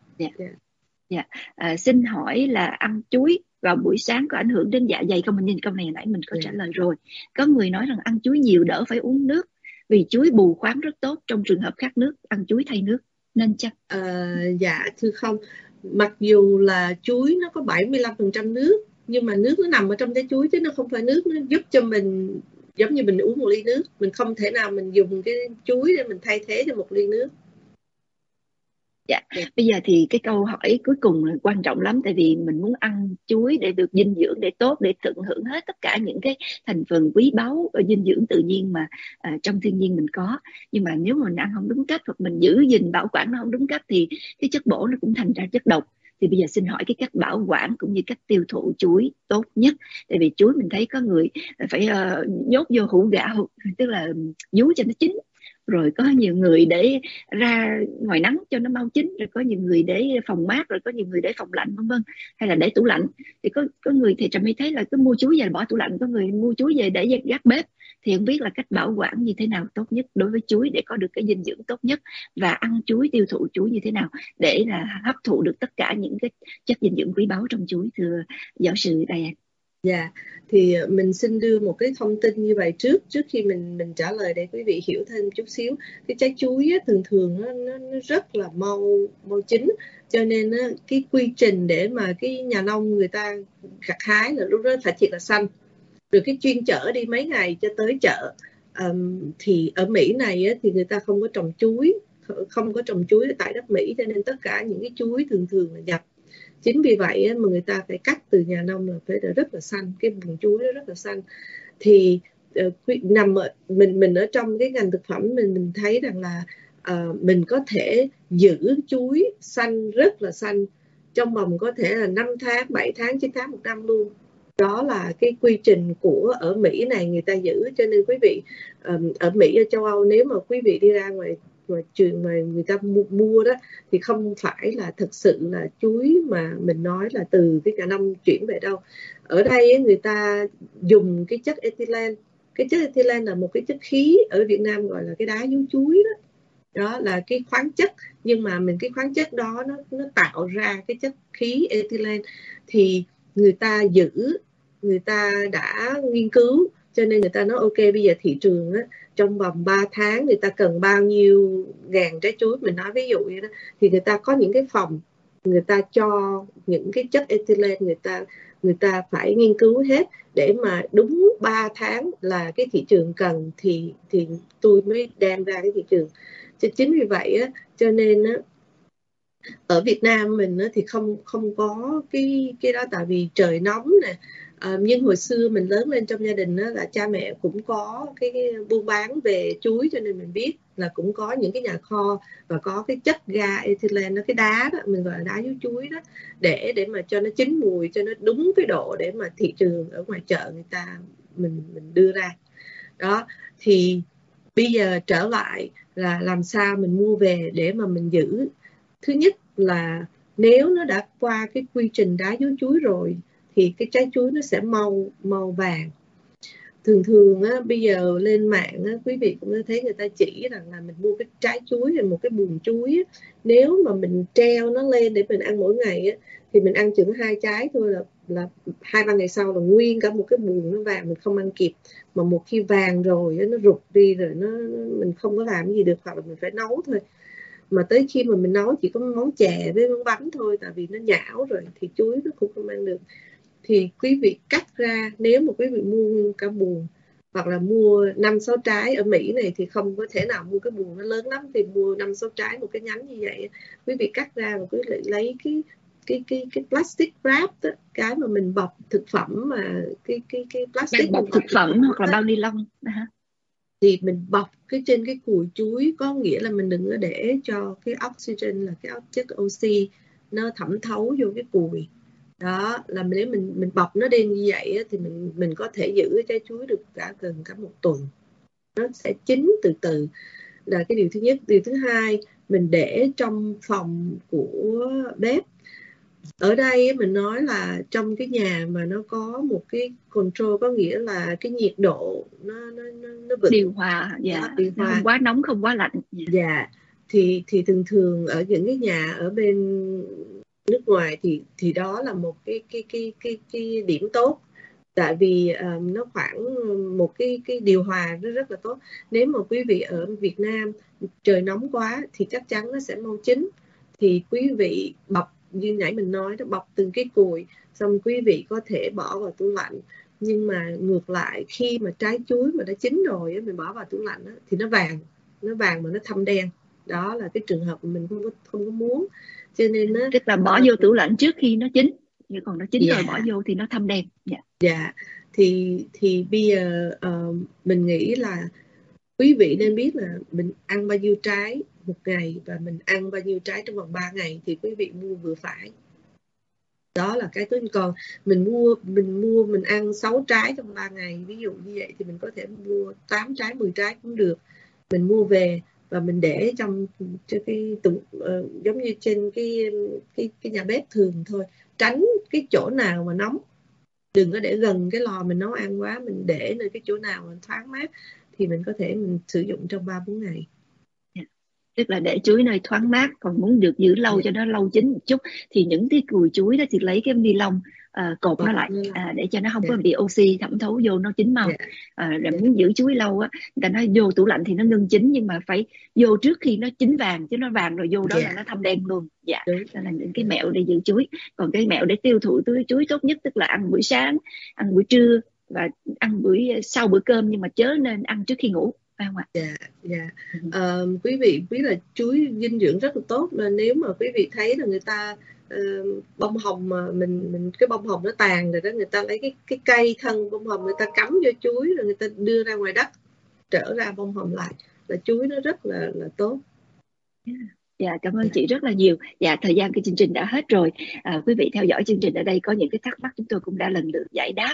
Xin hỏi là ăn chuối vào buổi sáng có ảnh hưởng đến dạ dày không? Mình nhìn câu này nãy mình có trả lời rồi. Có người nói rằng ăn chuối nhiều đỡ phải uống nước, vì chuối bù khoáng rất tốt trong trường hợp khát nước, ăn chuối thay nước nên chăng? Dạ thưa không, mặc dù là chuối nó có 75% nước, nhưng mà nước nó nằm ở trong trái chuối chứ nó không phải nước nó giúp cho mình, giống như mình uống một ly nước, mình không thể nào mình dùng cái chuối để mình thay thế cho một ly nước. Dạ, bây giờ thì cái câu hỏi cuối cùng là quan trọng lắm, tại vì mình muốn ăn chuối để được dinh dưỡng, để tốt, để tận hưởng hết tất cả những cái thành phần quý báu ở dinh dưỡng tự nhiên mà trong thiên nhiên mình có. Nhưng mà nếu mà mình ăn không đúng cách, hoặc mình giữ gìn bảo quản nó không đúng cách, thì cái chất bổ nó cũng thành ra chất độc. Thì bây giờ xin hỏi cái cách bảo quản cũng như cách tiêu thụ chuối tốt nhất. Tại vì chuối mình thấy có người phải nhốt vô hũ gạo, tức là vú cho nó chín, rồi có nhiều người để ra ngoài nắng cho nó mau chín, rồi có nhiều người để phòng mát, rồi có nhiều người để phòng lạnh, vân vân, hay là để tủ lạnh. Thì có người thì Trà My thấy là cứ mua chuối về bỏ tủ lạnh, có người mua chuối về để gác bếp. Thì không biết là cách bảo quản như thế nào tốt nhất đối với chuối để có được cái dinh dưỡng tốt nhất, và ăn chuối, tiêu thụ chuối như thế nào để là hấp thụ được tất cả những cái chất dinh dưỡng quý báu trong chuối, thưa giáo sư Diane? Dạ, thì mình xin đưa một cái thông tin như vậy trước khi mình trả lời để quý vị hiểu thêm chút xíu. Cái trái chuối á, thường nó rất là mau chín, cho nên á, cái quy trình để mà cái nhà nông người ta gặt hái là lúc đó phải thiệt là xanh, rồi cái chuyên chở đi mấy ngày cho tới chợ. Thì ở Mỹ này á, thì người ta không có trồng chuối tại đất Mỹ, cho nên tất cả những cái chuối thường là nhập. Chính vì vậy mà người ta phải cắt từ nhà nông là phải rất là xanh, cái vườn chuối nó rất là xanh. Thì mình ở trong cái ngành thực phẩm mình thấy rằng là mình có thể giữ chuối xanh, rất là xanh, trong vòng có thể là 5 tháng, 7 tháng, 9 tháng, 1 năm luôn. Đó là cái quy trình của ở Mỹ này người ta giữ. Cho nên quý vị ở Mỹ, ở châu Âu, nếu mà quý vị đi ra ngoài trường mà người ta mua đó, thì không phải là thực sự là chuối mà mình nói là từ cái nhà nông chuyển về đâu. Ở đây người ta dùng cái chất ethylene. Cái chất ethylene là một cái chất khí, ở Việt Nam gọi là cái đá vú chuối đó. Đó là cái khoáng chất, nhưng mà cái khoáng chất đó nó tạo ra cái chất khí ethylene. Thì người ta người ta đã nghiên cứu, cho nên người ta nói ok, bây giờ thị trường á, trong vòng 3 tháng người ta cần bao nhiêu ngàn trái chuối, mình nói ví dụ vậy đó, thì người ta có những cái phòng người ta cho những cái chất ethylene, người ta phải nghiên cứu hết để mà đúng 3 tháng là cái thị trường cần thì tôi mới đem ra cái thị trường. Chính vì vậy á, cho nên á, ở Việt Nam mình á, thì không có cái đó, tại vì trời nóng nè. Nhưng hồi xưa mình lớn lên trong gia đình á, là cha mẹ cũng có cái buôn bán về chuối, cho nên mình biết là cũng có những cái nhà kho và có cái chất ga ethylene, nó cái đá đó mình gọi là đá vú chuối đó, để mà cho nó chín mùi, cho nó đúng cái độ để mà thị trường ở ngoài chợ người ta mình đưa ra đó. Thì bây giờ trở lại là làm sao mình mua về để mà mình giữ. Thứ nhất là nếu nó đã qua cái quy trình đá vú chuối rồi thì cái trái chuối nó sẽ màu vàng. Thường á, bây giờ lên mạng á, quý vị cũng thấy người ta chỉ rằng là mình mua cái trái chuối hay một cái buồng chuối á, nếu mà mình treo nó lên để mình ăn mỗi ngày á, thì mình ăn chừng 2 trái thôi là 2-3 ngày sau là nguyên cả một cái buồng nó vàng, mình không ăn kịp. Mà một khi vàng rồi á, nó rụt đi rồi mình không có làm gì được, hoặc là mình phải nấu thôi. Mà tới khi mà mình nấu chỉ có món chè với món bánh thôi, tại vì nó nhão rồi thì chuối nó cũng không ăn được. Thì quý vị cắt ra, nếu mà quý vị mua cả buồng hoặc là mua 5-6 trái, ở Mỹ này thì không có thể nào mua cái buồng nó lớn lắm, thì mua 5-6 trái một cái nhánh như vậy, quý vị cắt ra và quý vị lấy cái plastic wrap đó, cái mà mình bọc thực phẩm, mà cái plastic Bọc thực phẩm hoặc là bao ni lông thì mình bọc cái trên cái cùi chuối, có nghĩa là mình đừng có để cho cái oxygen, là cái chất oxy, nó thẩm thấu vô cái cùi đó. Là nếu mình bọc nó đen như vậy thì mình có thể giữ trái chuối được gần cả 1 tuần, nó sẽ chín từ từ, là cái điều thứ nhất. Điều thứ hai, mình để trong phòng của bếp. Ở đây mình nói là trong cái nhà mà nó có một cái control, có nghĩa là cái nhiệt độ nó vững, điều hòa, điều hòa, không quá nóng không quá lạnh. Dạ, thì thường ở những cái nhà ở bên nước ngoài thì đó là một cái điểm tốt, tại vì nó khoảng một cái điều hòa nó rất là tốt. Nếu mà quý vị ở Việt Nam trời nóng quá thì chắc chắn nó sẽ mau chín. Thì quý vị bọc như nãy mình nói đó, bọc từng cái cùi, xong quý vị có thể bỏ vào tủ lạnh. Nhưng mà ngược lại, khi mà trái chuối mà đã chín rồi mình bỏ vào tủ lạnh thì nó vàng mà nó thâm đen Đó là cái trường hợp mình không có muốn. Cho nên á, tức là bỏ vô tủ lạnh trước khi nó chín, nhưng còn nó chín Dạ. rồi bỏ vô thì nó thâm đen. Dạ, thì bây giờ mình nghĩ là quý vị nên biết là mình ăn bao nhiêu trái một ngày và mình ăn bao nhiêu trái trong vòng 3 ngày thì quý vị mua vừa phải. Đó là cái tối. Còn mình ăn 6 trái trong 3 ngày, ví dụ như vậy thì mình có thể mua 8 trái, 10 trái cũng được. Mình mua về và mình để trong cái tủ, giống như trên cái nhà bếp thường thôi, tránh cái chỗ nào mà nóng. Đừng có để gần cái lò mình nấu ăn quá, mình để nơi cái chỗ nào mình thoáng mát thì mình có thể mình sử dụng trong 3-4 ngày. Tức là để chuối nơi thoáng mát. Còn muốn được giữ lâu cho nó lâu chín một chút thì những cái cùi chuối đó thì lấy cái ni lông cột nó lại để cho nó không có bị oxy thẩm thấu vô, nó chín mau. Rồi muốn giữ chuối lâu á, người ta nói vô tủ lạnh thì nó ngưng chín, nhưng mà phải vô trước khi nó chín vàng, chứ nó vàng rồi vô đó là nó thâm đen luôn. Đó là những cái mẹo để giữ chuối. Còn cái mẹo để tiêu thụ chuối tốt nhất tức là ăn buổi sáng, ăn buổi trưa và ăn sau bữa cơm, nhưng mà chớ nên ăn trước khi ngủ. Quý vị biết là chuối dinh dưỡng rất là tốt, là nếu mà quý vị thấy là người ta bông hồng mà mình cái bông hồng nó tàn rồi đó, người ta lấy cái cây thân bông hồng người ta cắm vô chuối rồi người ta đưa ra ngoài đất trở ra bông hồng lại, là chuối nó rất là tốt. Cảm ơn chị rất là nhiều. Thời gian của chương trình đã hết rồi. Quý vị theo dõi chương trình ở đây có những cái thắc mắc chúng tôi cũng đã lần lượt giải đáp.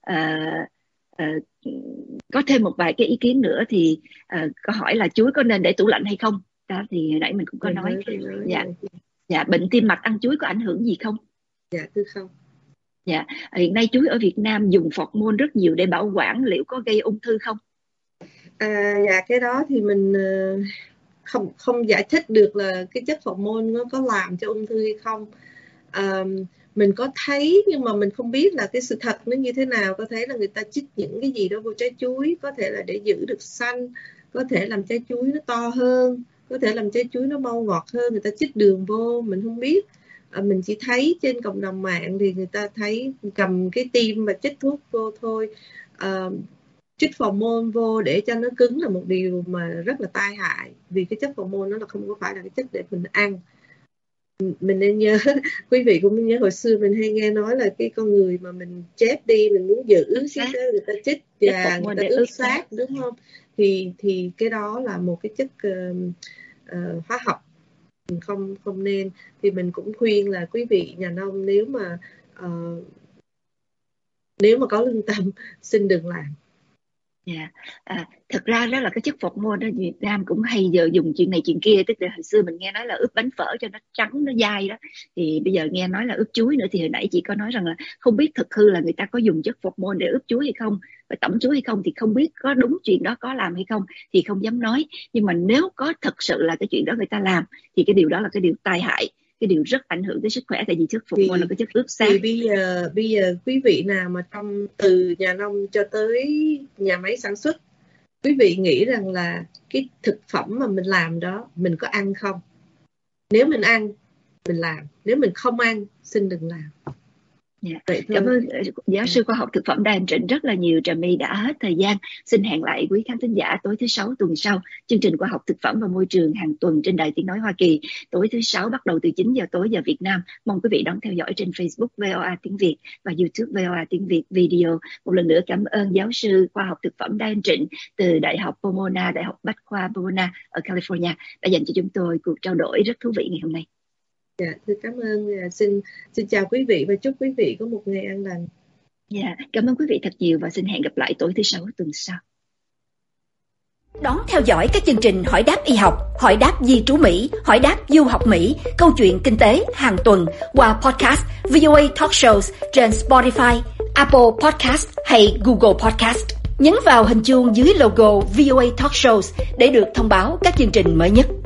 Có thêm một vài cái ý kiến nữa thì câu hỏi là chuối có nên để tủ lạnh hay không? Đó thì hồi nãy mình cũng có nói. Bệnh tim mạch ăn chuối có ảnh hưởng gì không? Thưa không. Hiện nay chuối ở Việt Nam dùng phọt môn rất nhiều để bảo quản, liệu có gây ung thư không? Cái đó thì mình không giải thích được là cái chất phọt môn nó có làm cho ung thư hay không. Mình có thấy nhưng mà mình không biết là cái sự thật nó như thế nào. Có thể là người ta chích những cái gì đó vô trái chuối, có thể là để giữ được xanh, có thể làm trái chuối nó to hơn, có thể làm trái chuối nó mau ngọt hơn, người ta chích đường vô, mình không biết. Mình chỉ thấy trên cộng đồng mạng thì người ta thấy cầm cái tim và chích thuốc vô thôi. Chích phò môn vô để cho nó cứng là một điều mà rất là tai hại, vì cái chất phò môn nó là không có phải là cái chất để mình ăn. Mình nên nhớ, quý vị cũng nhớ hồi xưa mình hay nghe nói là cái con người mà mình chết đi, mình muốn giữ cái người ta chích và người ta ướp xác, đúng không? Thì cái đó là một cái chất hóa học, không nên. Thì mình cũng khuyên là quý vị nhà nông nếu mà có lương tâm xin đừng làm. Thật ra đó là cái chất phọt môn đó, Việt Nam cũng hay giờ dùng chuyện này chuyện kia. Tức là hồi xưa mình nghe nói là ướp bánh phở cho nó trắng nó dai đó, thì bây giờ nghe nói là ướp chuối nữa. Thì hồi nãy chị có nói rằng là không biết thực hư là người ta có dùng chất phọt môn để ướp chuối hay không, và tẩm chuối hay không, thì không biết có đúng chuyện đó có làm hay không thì không dám nói. Nhưng mà nếu có thật sự là cái chuyện đó người ta làm thì cái điều đó là cái điều tai hại, cái điều rất ảnh hưởng tới sức khỏe, tại vì chất phọt môn là cái chất ướp xác. Thì bây giờ quý vị nào mà từ nhà nông cho tới nhà máy sản xuất, quý vị nghĩ rằng là cái thực phẩm mà mình làm đó mình có ăn không? Nếu mình ăn, mình làm. Nếu mình không ăn, xin đừng làm. Cảm ơn giáo sư khoa học thực phẩm Đan Trịnh rất là nhiều. Trà My đã hết thời gian. Xin hẹn lại quý khán thính giả tối thứ Sáu tuần sau. Chương trình khoa học thực phẩm và môi trường hàng tuần trên Đài Tiếng Nói Hoa Kỳ, tối thứ Sáu bắt đầu từ 9 giờ tối giờ Việt Nam. Mong quý vị đón theo dõi trên Facebook VOA Tiếng Việt và YouTube VOA Tiếng Việt Video. Một lần nữa cảm ơn giáo sư khoa học thực phẩm Đan Trịnh từ Đại học Pomona, Đại học Bách khoa Pomona ở California đã dành cho chúng tôi cuộc trao đổi rất thú vị ngày hôm nay. Thưa cảm ơn. Xin chào quý vị và chúc quý vị có một ngày an lành. Cảm ơn quý vị thật nhiều và xin hẹn gặp lại tối thứ Sáu tuần sau. Đón theo dõi các chương trình Hỏi đáp y học, Hỏi đáp di trú Mỹ, Hỏi đáp du học Mỹ, Câu chuyện kinh tế hàng tuần qua podcast VOA Talk Shows trên Spotify, Apple Podcast hay Google Podcast. Nhấn vào hình chuông dưới logo VOA Talk Shows để được thông báo các chương trình mới nhất.